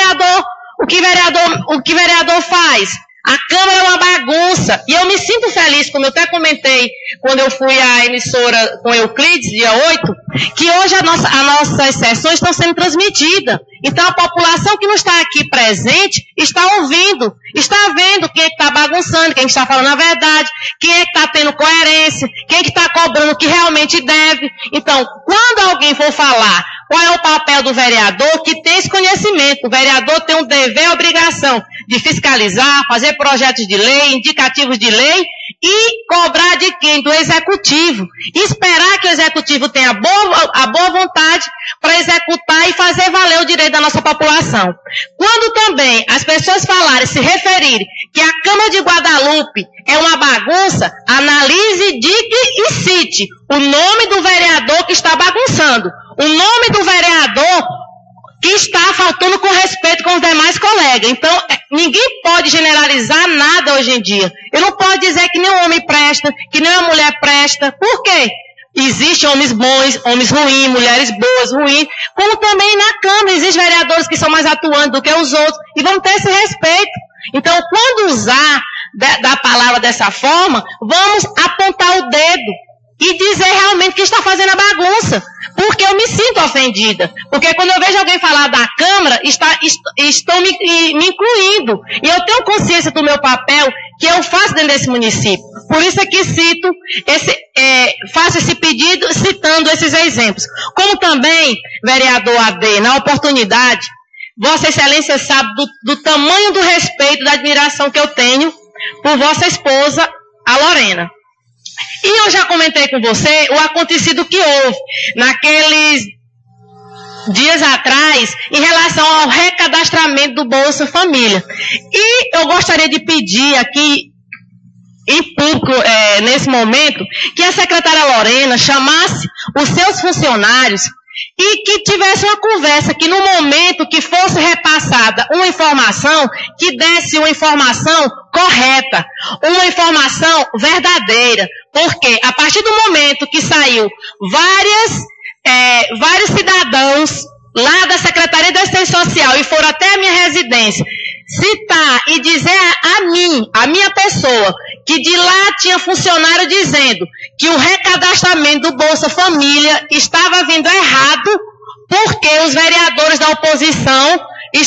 O que vereador faz? A Câmara é uma bagunça. E eu me sinto feliz, como eu até comentei quando eu fui à emissora com Euclides, dia 8, que hoje as nossas sessões estão sendo transmitidas. Então a população que não está aqui presente está ouvindo, está vendo quem é que está bagunçando, quem está falando a verdade, quem é que está tendo coerência, quem é que está cobrando o que realmente deve. Então, quando alguém for falar qual é o papel do vereador, que tem esse conhecimento, o vereador tem um dever e obrigação de fiscalizar, fazer projetos de lei, indicativos de lei e cobrar de quem? Do executivo. E esperar que o executivo tenha a boa vontade para executar e fazer valer o direito da nossa população. Quando também as pessoas falarem, se referirem que a Câmara de Guadalupe é uma bagunça, analise, diga e cite o nome do vereador que está bagunçando, o nome do vereador que está faltando com respeito com os demais colegas. Então, ninguém pode generalizar nada hoje em dia. Eu não posso dizer que nem um homem presta, que nem uma mulher presta. Por quê? Existem homens bons, homens ruins, mulheres boas, ruins, como também na Câmara existem vereadores que são mais atuantes do que os outros, e vamos ter esse respeito. Então, quando usar da palavra dessa forma, vamos apontar o dedo e dizer realmente que está fazendo a bagunça, porque eu me sinto ofendida, porque quando eu vejo alguém falar da Câmara, estão me incluindo, e eu tenho consciência do meu papel que eu faço dentro desse município. Por isso é que faço esse pedido citando esses exemplos. Como também, vereador AD, na oportunidade, Vossa Excelência sabe do tamanho do respeito, da admiração que eu tenho por vossa esposa, a Lorena. E eu já comentei com você o acontecido que houve naqueles dias atrás em relação ao recadastramento do Bolsa Família. E eu gostaria de pedir aqui, em público, nesse momento, que a secretária Lorena chamasse os seus funcionários e que tivesse uma conversa, que no momento que fosse repassada uma informação, que desse uma informação correta, uma informação verdadeira, porque a partir do momento que saiu vários cidadãos lá da Secretaria da Assistência Social e foram até a minha residência, citar e dizer a minha pessoa, que de lá tinha funcionário dizendo que o recadastramento do Bolsa Família estava vindo errado, porque os vereadores da oposição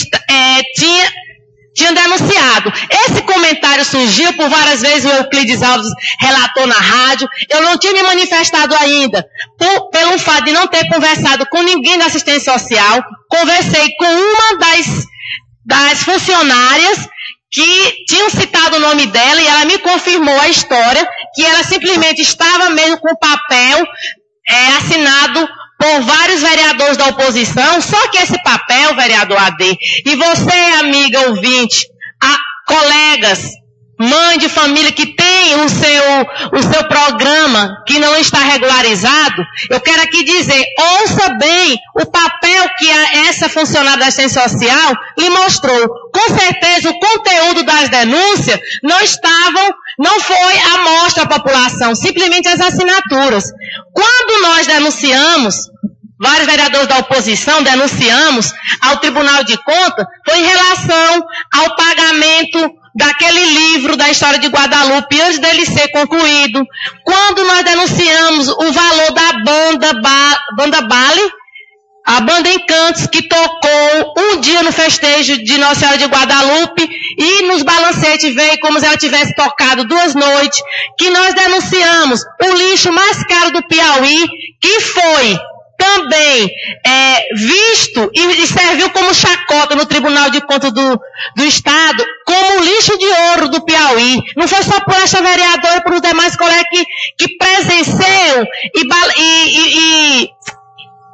tinham denunciado. Esse comentário surgiu por várias vezes, o Euclides Alves relatou na rádio. Eu não tinha me manifestado ainda, pelo fato de não ter conversado com ninguém da assistência social. Conversei com uma das funcionárias que tinham citado o nome dela, e ela me confirmou a história, que ela simplesmente estava mesmo com o papel assinado por vários vereadores da oposição, só que esse papel, vereador AD, e você, amiga ouvinte, colegas, mãe de família que tem o seu programa que não está regularizado, eu quero aqui dizer, ouça bem o papel que essa funcionária da assistência social lhe mostrou. Com certeza o conteúdo das denúncias não foi à mostra à população, simplesmente as assinaturas. Quando nós denunciamos, vários vereadores da oposição denunciamos ao Tribunal de Contas, foi em relação ao pagamento daquele livro da história de Guadalupe, antes dele ser concluído. Quando nós denunciamos o valor da banda Bale, a banda Encantos, que tocou um dia no festejo de Nossa Senhora de Guadalupe, e nos balancetes veio como se ela tivesse tocado 2 noites, que nós denunciamos o lixo mais caro do Piauí, que foi também visto e serviu como chacota no Tribunal de Contas do Estado, como lixo de ouro do Piauí. Não foi só por esta vereadora e por os demais colegas que presenciam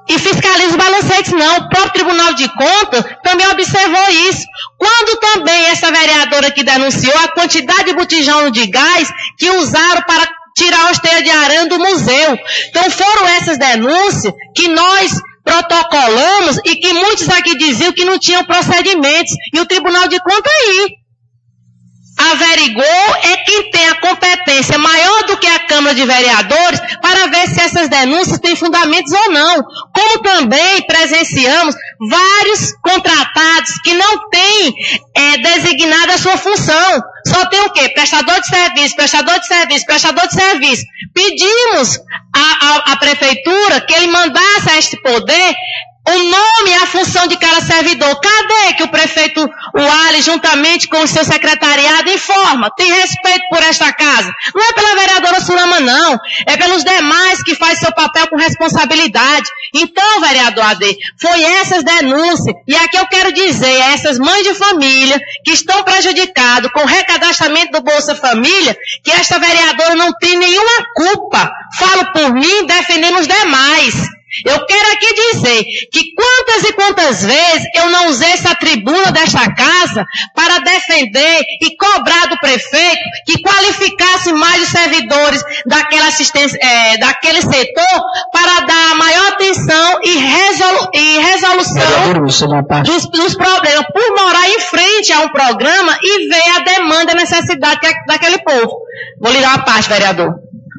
e fiscaliza os balancetes, não. O próprio Tribunal de Contas também observou isso. Quando também essa vereadora que denunciou a quantidade de botijão de gás que usaram para tirar as teias de arame do museu. Então foram essas denúncias que nós protocolamos e que muitos aqui diziam que não tinham procedimentos. E o Tribunal de Contas aí averigou, é quem tem a competência maior do que a Câmara de Vereadores para ver se essas denúncias têm fundamentos ou não. Como também presenciamos vários contratados que não têm designado a sua função. Só tem o quê? Prestador de serviço, prestador de serviço, prestador de serviço. Pedimos à Prefeitura que ele mandasse a este poder o nome e a função de cada servidor. Cadê que o prefeito Wally, juntamente com o seu secretariado, informa? Tem respeito por esta casa. Não é pela vereadora Surama, não. É pelos demais que faz seu papel com responsabilidade. Então, vereador AD, foi essas denúncias. E aqui eu quero dizer a essas mães de família que estão prejudicadas com o recadastramento do Bolsa Família, que esta vereadora não tem nenhuma culpa. Falo por mim, defendendo os demais. Eu quero aqui dizer que quantas e quantas vezes eu não usei essa tribuna desta casa para defender e cobrar do prefeito que qualificasse mais os servidores daquela assistência, daquele setor para dar maior atenção e resolução dos problemas, por morar em frente a um programa e ver a demanda e a necessidade daquele povo. Vou lhe dar uma parte, vereador.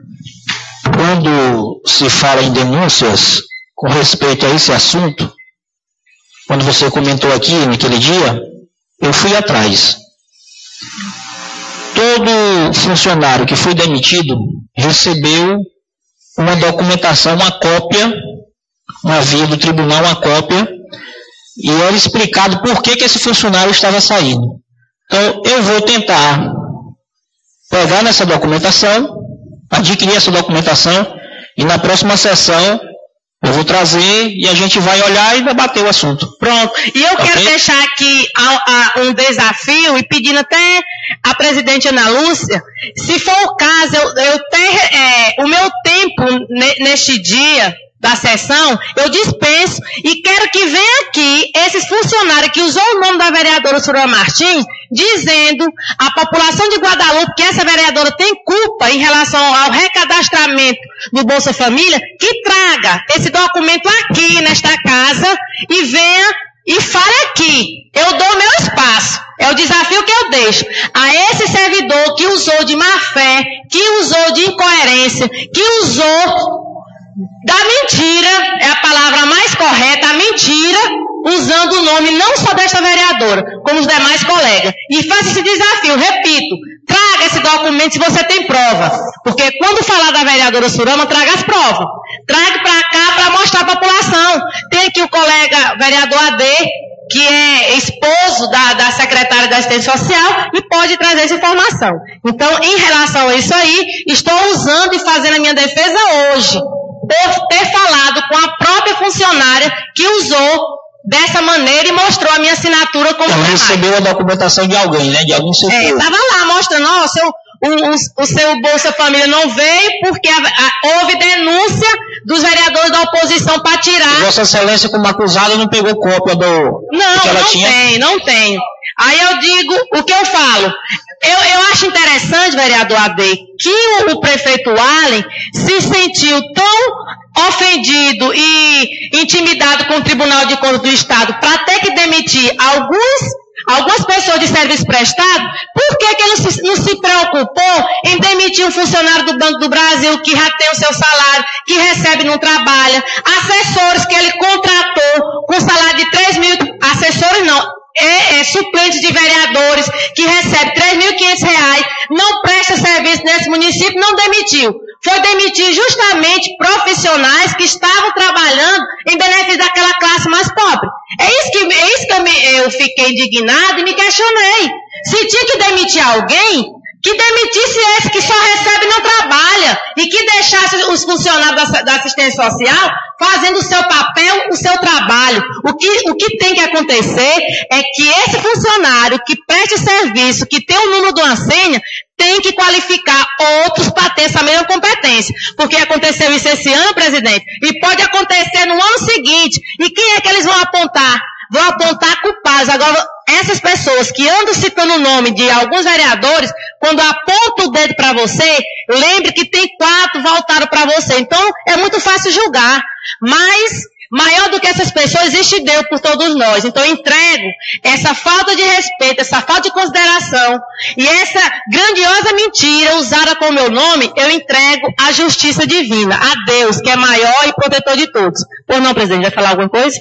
Quando se fala em denúncias com respeito a esse assunto, quando você comentou aqui naquele dia, eu fui atrás. Todo funcionário que foi demitido recebeu uma documentação, uma cópia, uma via do tribunal, uma cópia, e era explicado por que esse funcionário estava saindo. Então, eu vou tentar pegar nessa documentação, adquirir essa documentação, e na próxima sessão eu vou trazer e a gente vai olhar e debater o assunto. Pronto. E eu quero deixar aqui um desafio e pedindo até a presidente Ana Lúcia, se for o caso, eu tenho o meu tempo neste dia da sessão, eu dispenso e quero que venha aqui esses funcionários que usou o nome da vereadora Surama Martins, dizendo à população de Guadalupe que essa vereadora tem culpa em relação ao recadastramento do Bolsa Família, que traga esse documento aqui nesta casa e venha e fale aqui. Eu dou meu espaço. É o desafio que eu deixo a esse servidor que usou de má fé, que usou de incoerência, que usou da mentira, é a palavra mais correta, a mentira, usando o nome não só desta vereadora, como os demais colegas. E faça esse desafio, repito, traga esse documento se você tem prova. Porque quando falar da vereadora Surama, traga as provas. Traga para cá para mostrar à população. Tem aqui o colega vereador AD, que é esposo da secretária da Assistência Social e pode trazer essa informação. Então, em relação a isso aí, estou usando e fazendo a minha defesa hoje, por ter falado com a própria funcionária que usou dessa maneira e mostrou a minha assinatura como ela recebeu a documentação de alguém, né? De algum setor. Estava lá mostrando, o seu Bolsa Família não veio porque houve denúncia dos vereadores da oposição para tirar. Vossa Excelência, como acusada, não pegou cópia do que ela tinha? Não tem. Aí eu digo, o que eu falo? Eu acho interessante, vereador AD, que o prefeito Allen se sentiu tão ofendido e intimidado com o Tribunal de Contas do Estado para ter que demitir algumas pessoas de serviço prestado. Por que ele não se preocupou em demitir um funcionário do Banco do Brasil que já tem o seu salário, que recebe e não trabalha, assessores que ele contratou com salário de 3 mil, assessores não, suplentes de vereadores que recebe R$3.500, não presta serviço nesse município, não demitiu. Foi demitir justamente profissionais que estavam trabalhando em benefício daquela classe mais pobre. É isso que eu fiquei indignado e me questionei. Se tinha que demitir alguém, que demitisse esse que só recebe e não trabalha, e que deixasse os funcionários da assistência social fazendo o seu papel, o seu trabalho. trabalho. O que tem que acontecer é que esse funcionário que preste serviço, que tem o número de uma senha, tem que qualificar outros para ter essa mesma competência. Porque aconteceu isso esse ano, presidente, e pode acontecer no ano seguinte. E quem é que eles vão apontar? Vão apontar culpados. Agora, essas pessoas que andam citando o nome de alguns vereadores, quando apontam o dedo para você, lembre que tem 4 voltaram para você. Então, é muito fácil julgar. Mas, maior do que essas pessoas, existe Deus por todos nós. Então, eu entrego essa falta de respeito, essa falta de consideração e essa grandiosa mentira usada com o meu nome, eu entrego à justiça divina, a Deus, que é maior e protetor de todos. Por não, presidente, vai falar alguma coisa?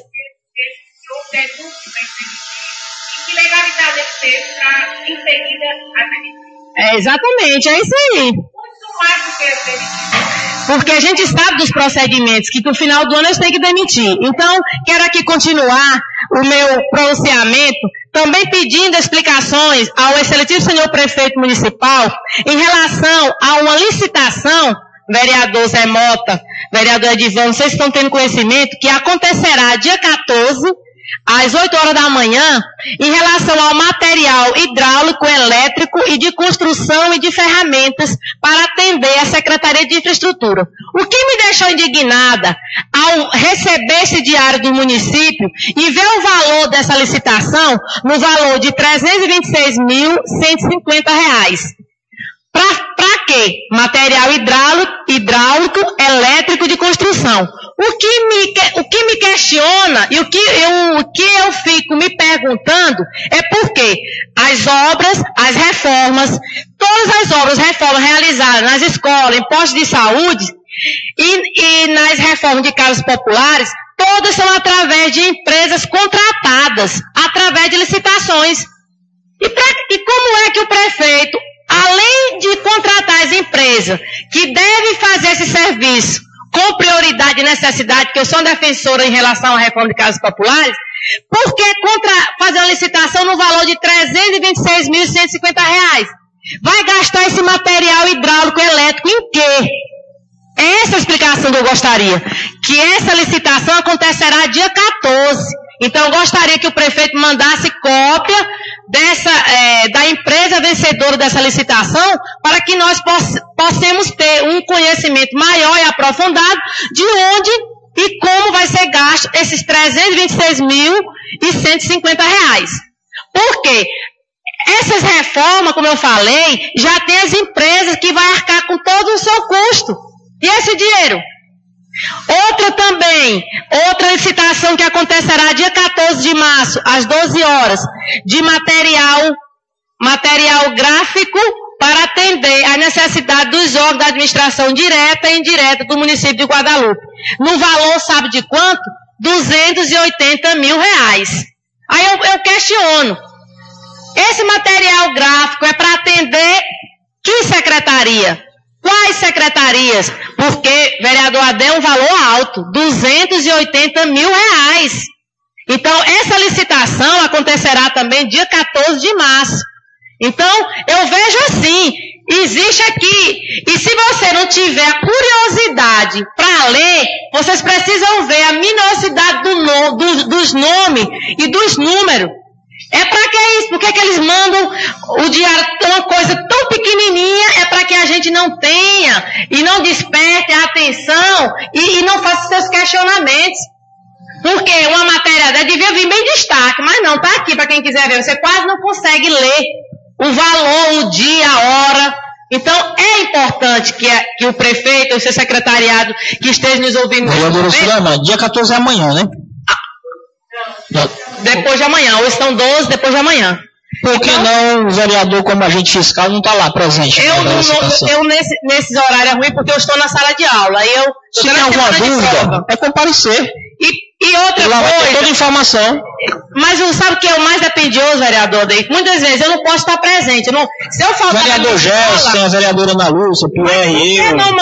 Que legalidade teve para em seguida a demissão? Exatamente, é isso aí. Muito mais do que demissão. Porque a gente sabe dos procedimentos, que no final do ano eles têm que demitir. Então, quero aqui continuar o meu pronunciamento, também pedindo explicações ao excelentíssimo senhor prefeito municipal em relação a uma licitação, vereador Zé Mota, vereador Edivão, vocês estão tendo conhecimento que acontecerá dia 14, às 8 horas da manhã, em relação ao material hidráulico, elétrico e de construção e de ferramentas para atender a Secretaria de Infraestrutura. O que me deixou indignada ao receber esse diário do município e ver o valor dessa licitação no valor de R$ 326.150. Para quê? Material hidráulico, elétrico de construção. O que me questiona e o que eu fico me perguntando é porque as obras, as reformas, todas as obras, reformas realizadas nas escolas, em postos de saúde e nas reformas de casas populares, todas são através de empresas contratadas, através de licitações. E como é que o prefeito, além de contratar as empresas que devem fazer esse serviço com prioridade e necessidade, que eu sou defensora em relação à reforma de casas populares, por que fazer uma licitação no valor de R$ 326.150? Vai gastar esse material hidráulico elétrico em quê? É essa a explicação que eu gostaria. Que essa licitação acontecerá dia 14. Então, eu gostaria que o prefeito mandasse cópia da empresa vencedora dessa licitação para que nós possamos ter um conhecimento maior e aprofundado de onde e como vai ser gasto esses R$ 326.150. Por quê? Essas reformas, como eu falei, já tem as empresas que vão arcar com todo o seu custo. E esse dinheiro? Outra licitação que acontecerá dia 14 de março, às 12 horas, de material gráfico para atender a necessidade dos órgãos da administração direta e indireta do município de Guadalupe. No valor, sabe de quanto? R$280 mil. Aí eu questiono. Esse material gráfico é para atender que secretaria? Quais secretarias? Porque, vereador Adé, é um valor alto, R$280 mil. Então, essa licitação acontecerá também dia 14 de março. Então, eu vejo assim, existe aqui, e se você não tiver a curiosidade para ler, vocês precisam ver a minuciosidade dos nomes e dos números. É para que isso? Por que eles mandam o diário, uma coisa tão pequenininha, é para que a gente não tenha e não desperte a atenção e não faça seus questionamentos. Porque uma matéria devia vir bem destaque, mas não, está aqui para quem quiser ver. Você quase não consegue ler o valor, o dia, a hora. Então, é importante que o prefeito ou o seu secretariado que esteja nos ouvindo... Dia 14 é amanhã, né? Depois de amanhã, ou estão 12 depois de amanhã. Por que não o vereador como agente fiscal não está lá presente? Eu nesses horários é ruim porque eu estou na sala de aula. Se tem alguma dúvida, é comparecer. E outra coisa... toda informação. Mas sabe o que é o mais dependioso, vereador? Muitas vezes eu não posso estar presente. Se eu faltar... Vereador Gerson, tem a vereadora Ana Lúcia, Pierre,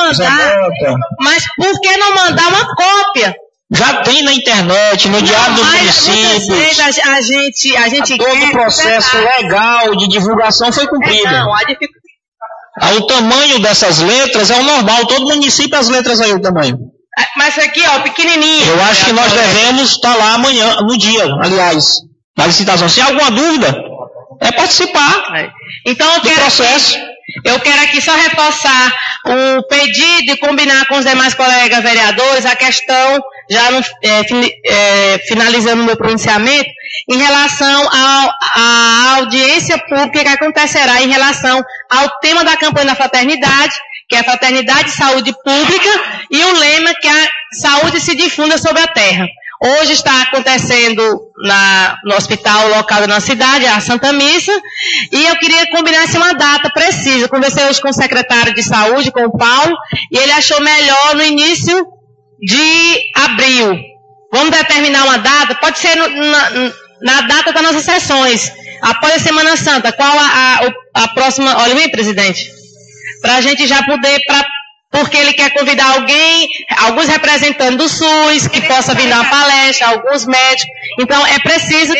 Mas por que não mandar uma cópia? Já tem na internet, no Diário dos Municípios. A gente todo o processo legal de divulgação foi cumprido. Aí o tamanho dessas letras é o normal, todo município as letras aí o tamanho. Mas aqui, ó, pequenininho. Eu acho que nós devemos estar lá amanhã, no dia, aliás, na licitação. Se há alguma dúvida, é participar então, do processo. Eu quero aqui só reforçar o pedido e combinar com os demais colegas vereadores a questão, já finalizando o meu pronunciamento, em relação à audiência pública que acontecerá em relação ao tema da campanha da fraternidade, que é a Fraternidade de Saúde Pública, e o lema que a saúde se difunda sobre a terra. Hoje está acontecendo no hospital local da nossa cidade, a Santa Missa, e eu queria combinar uma data precisa. Conversei hoje com o secretário de saúde, com o Paulo, e ele achou melhor no início de abril. Vamos determinar uma data, pode ser na data das nossas sessões, após a Semana Santa. Qual a próxima... Olha bem, presidente, para a gente já poder... Porque ele quer convidar alguns representantes do SUS, que possa vir dar uma palestra, alguns médicos. Então, é preciso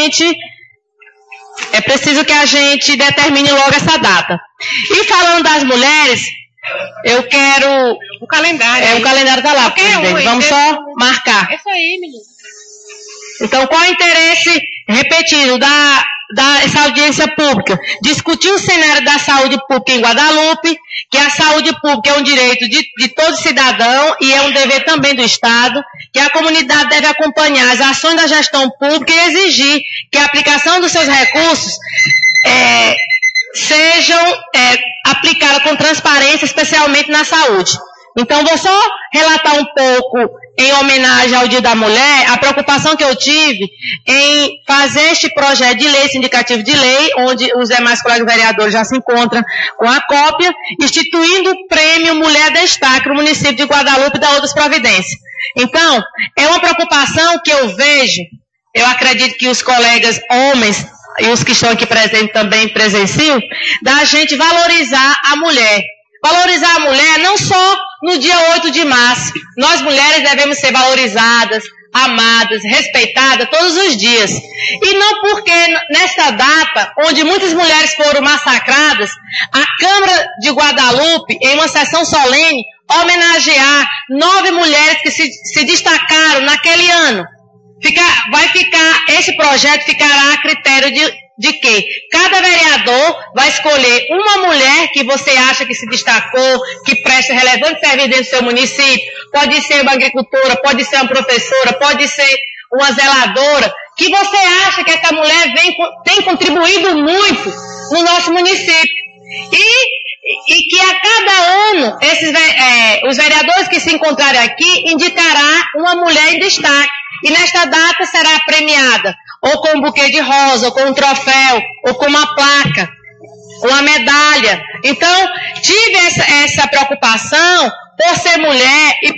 que a gente determine logo essa data. E falando das mulheres, eu quero... O calendário. O calendário está lá, presidente. Vamos só marcar. É isso aí, menino. Então, qual é o interesse, repetindo, dessa audiência pública? Discutir o cenário da saúde pública em Guadalupe, que a saúde pública é um direito de todo cidadão e é um dever também do Estado, que a comunidade deve acompanhar as ações da gestão pública e exigir que a aplicação dos seus recursos sejam aplicadas com transparência, especialmente na saúde. Então, vou só relatar um pouco, em homenagem ao Dia da Mulher, a preocupação que eu tive em fazer este projeto de lei, esse indicativo de lei, onde os demais colegas vereadores já se encontram com a cópia, instituindo o prêmio Mulher Destaque no município de Guadalupe e da outras providências. Então, é uma preocupação que eu vejo, eu acredito que os colegas homens e os que estão aqui presentes também presenciam, da gente valorizar a mulher. Valorizar a mulher não só no dia 8 de março. Nós mulheres devemos ser valorizadas, amadas, respeitadas todos os dias. E não porque nesta data, onde muitas mulheres foram massacradas, a Câmara de Guadalupe, em uma sessão solene, homenagear 9 mulheres que se destacaram naquele ano. Esse projeto ficará a critério de que cada vereador vai escolher uma mulher que você acha que se destacou, que presta relevante serviço dentro do seu município. Pode ser uma agricultora, pode ser uma professora, pode ser uma zeladora, que você acha que essa mulher tem contribuído muito no nosso município. E que a cada ano, os vereadores que se encontrarem aqui indicará uma mulher em destaque. E nesta data será premiada ou com um buquê de rosa, ou com um troféu, ou com uma placa, uma medalha. Então, tive essa preocupação por ser mulher e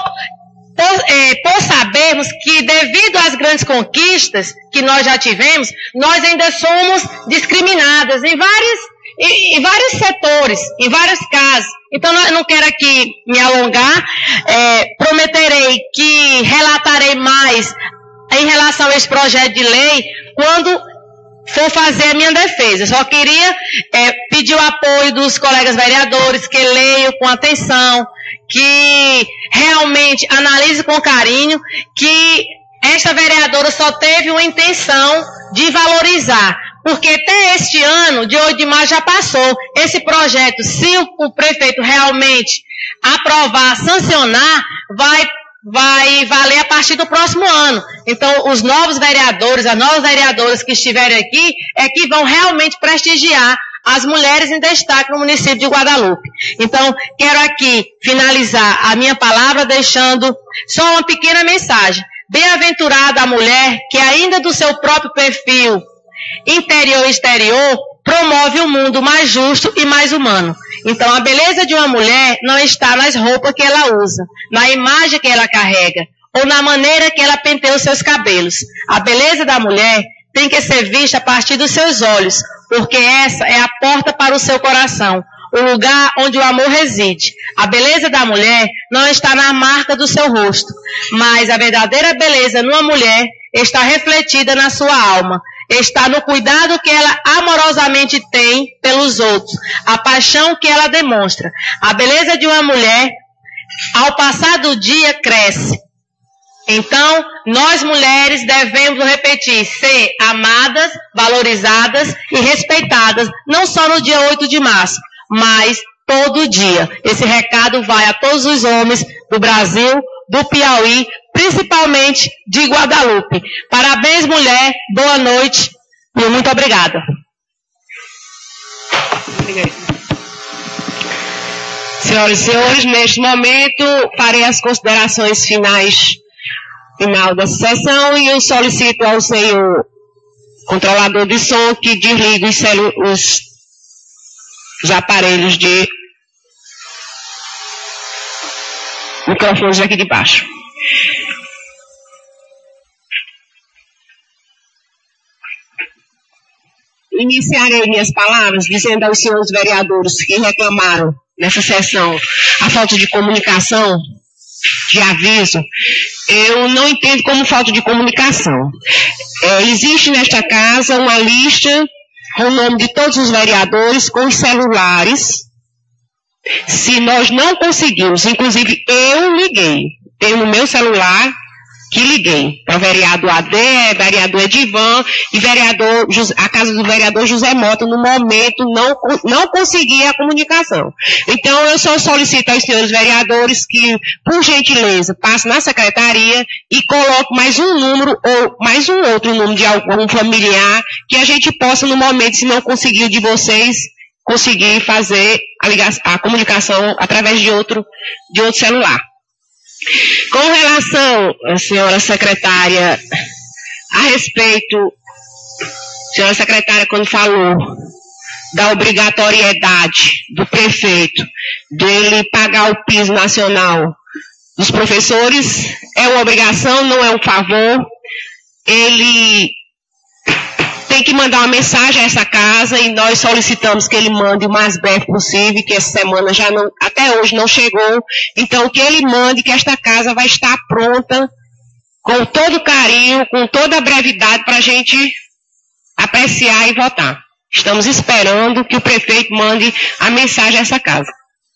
por sabermos que, devido às grandes conquistas que nós já tivemos, nós ainda somos discriminadas em vários setores, em vários casos. Então, eu não quero aqui me alongar, prometerei que relatarei mais em relação a esse projeto de lei quando for fazer a minha defesa. Eu só queria pedir o apoio dos colegas vereadores, que leiam com atenção, que realmente analisem com carinho, que esta vereadora só teve uma intenção de valorizar. Porque até este ano, de 8 de março, já passou. Esse projeto, se o prefeito realmente aprovar, sancionar, vai valer a partir do próximo ano. Então, os novos vereadores, as novas vereadoras que estiverem aqui, que vão realmente prestigiar as mulheres em destaque no município de Guadalupe. Então, quero aqui finalizar a minha palavra deixando só uma pequena mensagem. Bem-aventurada a mulher que, ainda do seu próprio perfil interior e exterior, promove um mundo mais justo e mais humano. Então, a beleza de uma mulher não está nas roupas que ela usa, na imagem que ela carrega, ou na maneira que ela penteia os seus cabelos. A beleza da mulher tem que ser vista a partir dos seus olhos, porque essa é a porta para o seu coração, o lugar onde o amor reside. A beleza da mulher não está na marca do seu rosto, mas a verdadeira beleza numa mulher está refletida na sua alma. Está no cuidado que ela amorosamente tem pelos outros, a paixão que ela demonstra. A beleza de uma mulher ao passar do dia, cresce. Então, nós mulheres devemos repetir, ser amadas, valorizadas e respeitadas, não só no dia 8 de março, mas todo dia. Esse recado vai a todos os homens do Brasil, do Piauí, principalmente de Guadalupe. Parabéns, mulher, boa noite e muito obrigada. Senhoras e senhores, neste momento farei as considerações final dessa sessão e eu solicito ao senhor controlador de som que desligue os aparelhos de microfones aqui de baixo. Iniciarei minhas palavras dizendo aos senhores vereadores que reclamaram nessa sessão a falta de comunicação, de aviso. Eu não entendo como falta de comunicação. Existe nesta casa uma lista com o nome de todos os vereadores, com os celulares. Se nós não conseguimos, inclusive eu liguei, tenho no meu celular que liguei para o vereador Adé, vereador Edivan e a casa do vereador José Mota, no momento não conseguia a comunicação. Então eu só solicito aos senhores vereadores que, por gentileza, passem na secretaria e coloquem mais um número ou mais um outro número de algum familiar que a gente possa, no momento, se não conseguir de vocês, conseguir fazer a comunicação através de outro celular. Com relação, senhora secretária, a respeito, senhora secretária, quando falou da obrigatoriedade do prefeito dele pagar o piso nacional dos professores, é uma obrigação, não é um favor. Ele tem que mandar uma mensagem a essa casa e nós solicitamos que ele mande o mais breve possível, que essa semana até hoje não chegou. Então, que ele mande, que esta casa vai estar pronta com todo carinho, com toda a brevidade para a gente apreciar e votar. Estamos esperando que o prefeito mande a mensagem a essa casa.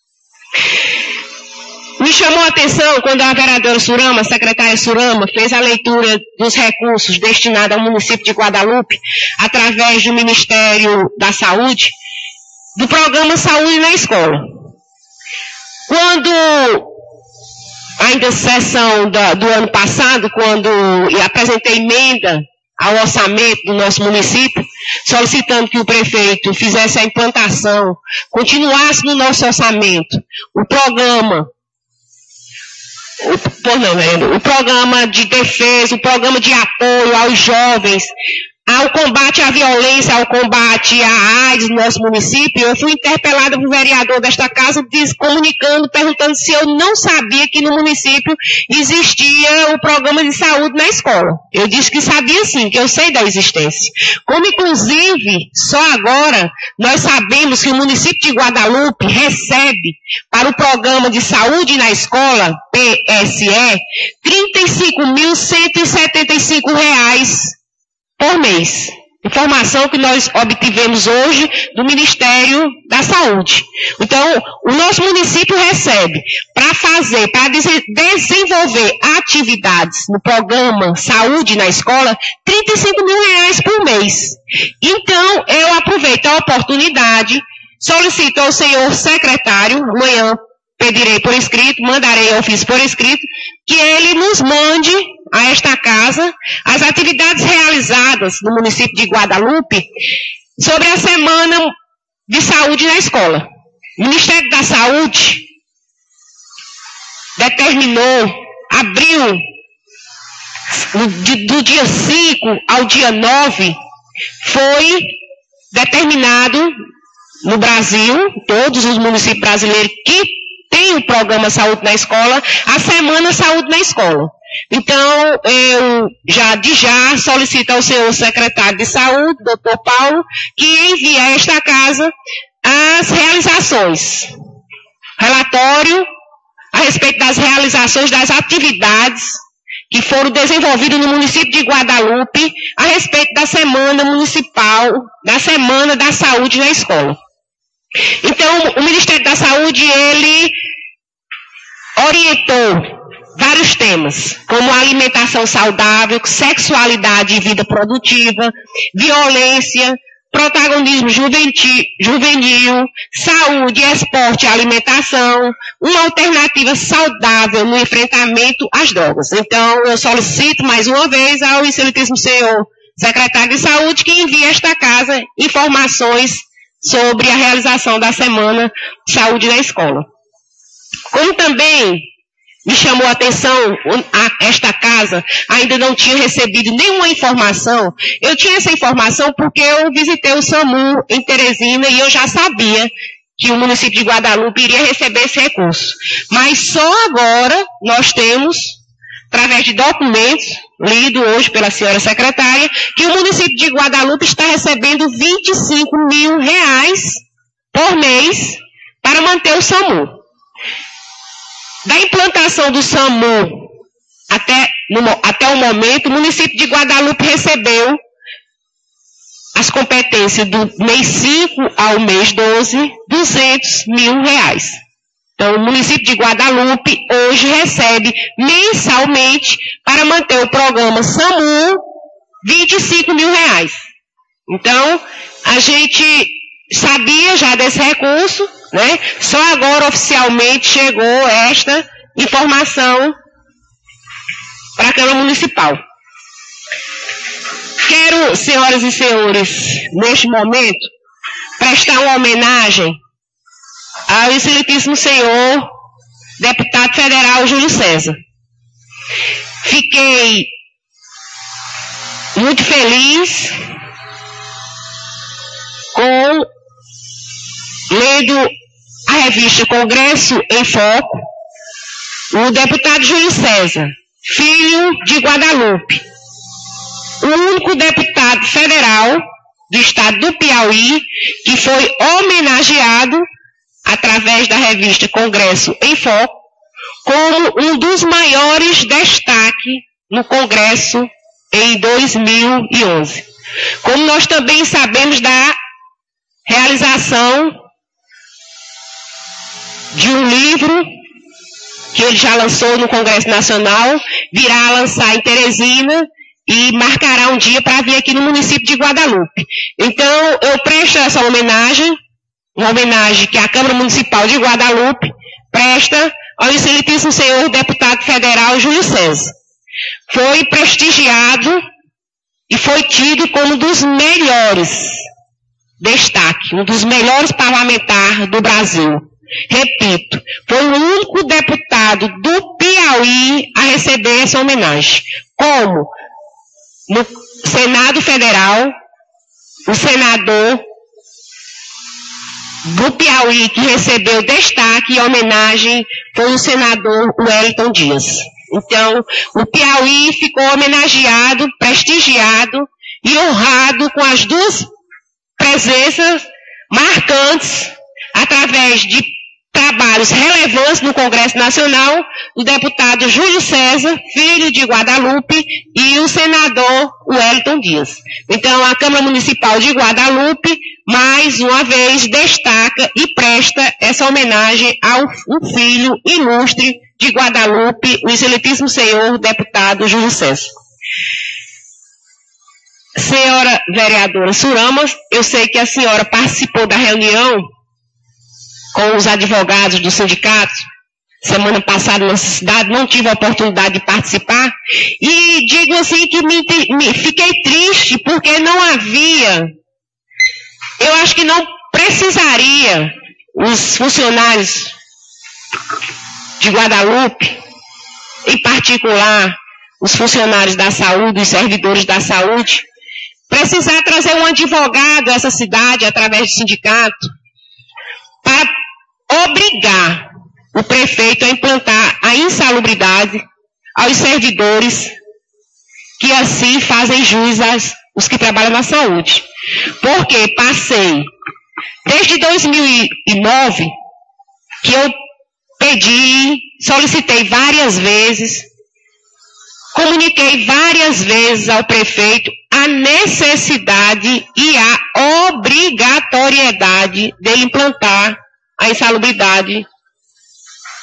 Me chamou a atenção quando a vereadora Surama, a secretária Surama, fez a leitura dos recursos destinados ao município de Guadalupe, através do Ministério da Saúde, do programa Saúde na Escola. Quando, ainda sessão do ano passado, quando eu apresentei emenda ao orçamento do nosso município, solicitando que o prefeito fizesse a implantação, continuasse no nosso orçamento, o programa de defesa, o programa de apoio aos jovens, ao combate à violência, ao combate à AIDS no nosso município. Eu fui interpelada por vereador desta casa, comunicando, perguntando se eu não sabia que no município existia o programa de saúde na escola. Eu disse que sabia sim, que eu sei da existência. Como inclusive, só agora, nós sabemos que o município de Guadalupe recebe para o programa de saúde na escola, PSE, R$ 35.175 por mês. Informação que nós obtivemos hoje do Ministério da Saúde. Então, o nosso município recebe para desenvolver atividades no programa Saúde na Escola, R$ 35 mil por mês. Então, eu aproveito a oportunidade, solicito ao senhor secretário, amanhã pedirei por escrito, mandarei ao ofício por escrito, que ele nos mande a esta casa as atividades realizadas no município de Guadalupe sobre a Semana de Saúde na Escola. O Ministério da Saúde determinou, abriu, do dia 5 ao dia 9, foi determinado no Brasil, todos os municípios brasileiros que tem o programa Saúde na Escola, a Semana Saúde na Escola. Então, eu já solicito ao senhor secretário de Saúde, doutor Paulo, que envie a esta casa as realizações. Relatório a respeito das realizações das atividades que foram desenvolvidas no município de Guadalupe a respeito da Semana Municipal, da Semana da Saúde na Escola. Então, o Ministério da Saúde, ele orientou vários temas, como alimentação saudável, sexualidade e vida produtiva, violência, protagonismo juvenil, saúde, esporte e alimentação, uma alternativa saudável no enfrentamento às drogas. Então, eu solicito mais uma vez ao excelentíssimo senhor secretário de Saúde que envie a esta casa informações sobre a realização da Semana de Saúde na escola. Como também me chamou a atenção, esta casa ainda não tinha recebido nenhuma informação. Eu tinha essa informação porque eu visitei o SAMU em Teresina e eu já sabia que o município de Guadalupe iria receber esse recurso. Mas só agora nós temos, através de documentos, lido hoje pela senhora secretária, que o município de Guadalupe está recebendo R$25 mil por mês para manter o SAMU. Da implantação do SAMU até o momento, o município de Guadalupe recebeu as competências do mês 5 ao mês 12, R$200 mil. Então, o município de Guadalupe hoje recebe mensalmente para manter o programa SAMU R$25 mil. Então, a gente sabia já desse recurso, né? Só agora oficialmente chegou esta informação para a Câmara Municipal. Quero, senhoras e senhores, neste momento, prestar uma homenagem ao excelentíssimo senhor deputado federal Júlio César. Fiquei muito feliz lendo a revista Congresso em Foco, o deputado Júlio César, filho de Guadalupe, o único deputado federal do estado do Piauí que foi homenageado através da revista Congresso em Foco como um dos maiores destaques no Congresso em 2011. Como nós também sabemos da realização de um livro que ele já lançou no Congresso Nacional, virá lançar em Teresina e marcará um dia para vir aqui no município de Guadalupe. Então, eu presto essa homenagem, uma homenagem que a Câmara Municipal de Guadalupe presta ao excelentíssimo senhor deputado federal Júlio César. Foi prestigiado e foi tido como um dos melhores destaques, um dos melhores parlamentares do Brasil. Repito, foi o único deputado do Piauí a receber essa homenagem. Como no Senado Federal, o senador do Piauí que recebeu destaque e homenagem foi o senador Wellington Dias. Então, o Piauí ficou homenageado, prestigiado e honrado com as duas presenças marcantes através de trabalhos relevantes no Congresso Nacional, do deputado Júlio César, filho de Guadalupe, e o senador Wellington Dias. Então, a Câmara Municipal de Guadalupe, mais uma vez, destaca e presta essa homenagem ao um filho ilustre de Guadalupe, o excelentíssimo senhor deputado Júlio César. Senhora vereadora Suramas, eu sei que a senhora participou da reunião com os advogados do sindicato, semana passada na cidade, não tive a oportunidade de participar, e digo assim que fiquei triste porque não havia, eu acho que não precisaria os funcionários de Guadalupe, em particular os funcionários da saúde, os servidores da saúde, precisar trazer um advogado a essa cidade através do sindicato para obrigar o prefeito a implantar a insalubridade aos servidores que assim fazem jus aos que trabalham na saúde. Porque passei, desde 2009, que eu pedi, solicitei várias vezes, comuniquei várias vezes ao prefeito a necessidade e a obrigatoriedade dele implantar a insalubridade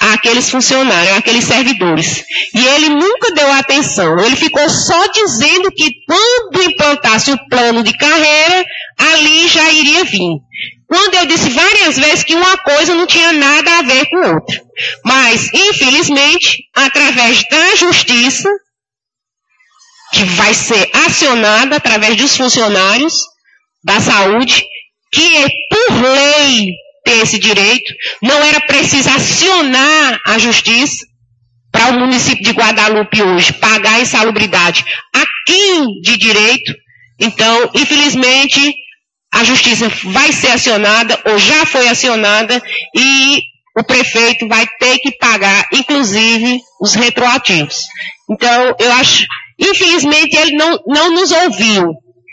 àqueles funcionários, àqueles servidores. E ele nunca deu atenção. Ele ficou só dizendo que quando implantasse o plano de carreira, ali já iria vir. Quando eu disse várias vezes que uma coisa não tinha nada a ver com outra. Mas, infelizmente, através da justiça, que vai ser acionada através dos funcionários da saúde, que por lei tem esse direito, não era preciso acionar a justiça para o município de Guadalupe hoje pagar a insalubridade a quem de direito. Então, infelizmente, a justiça vai ser acionada, ou já foi acionada, e o prefeito vai ter que pagar, inclusive, os retroativos. Então, eu acho, infelizmente, ele não nos ouviu.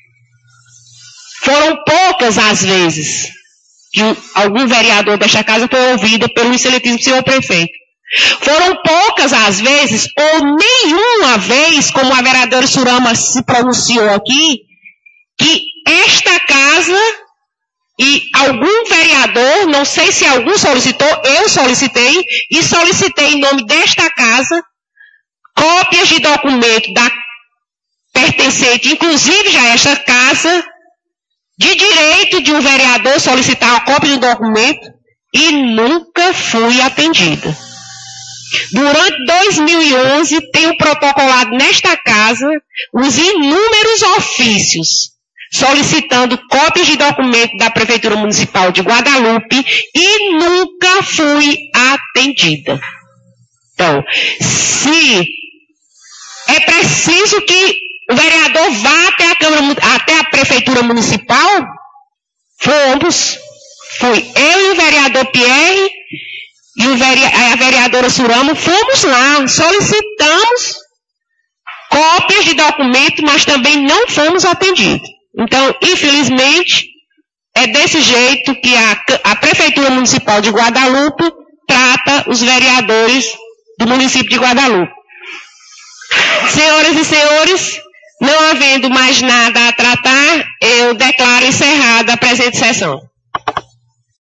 Foram poucas as vezes que algum vereador desta casa foi ouvido pelo excelentíssimo senhor prefeito. Foram poucas as vezes, ou nenhuma vez, como a vereadora Surama se pronunciou aqui, que esta casa e algum vereador, não sei se algum solicitou, eu solicitei, e solicitei em nome desta casa, cópias de documento pertencente, inclusive já a esta casa, de direito de um vereador solicitar a cópia de documento, e nunca fui atendida. Durante 2011, tenho protocolado nesta casa os inúmeros ofícios solicitando cópias de documento da Prefeitura Municipal de Guadalupe e nunca fui atendida. Então, se é preciso que o vereador vá até a Prefeitura Municipal, fui eu e o vereador Pierre e a vereadora Surama, fomos lá, solicitamos cópias de documento, mas também não fomos atendidos. Então, infelizmente, é desse jeito que a Prefeitura Municipal de Guadalupe trata os vereadores do município de Guadalupe. Senhoras e senhores, não havendo mais nada a tratar, eu declaro encerrada a presente sessão.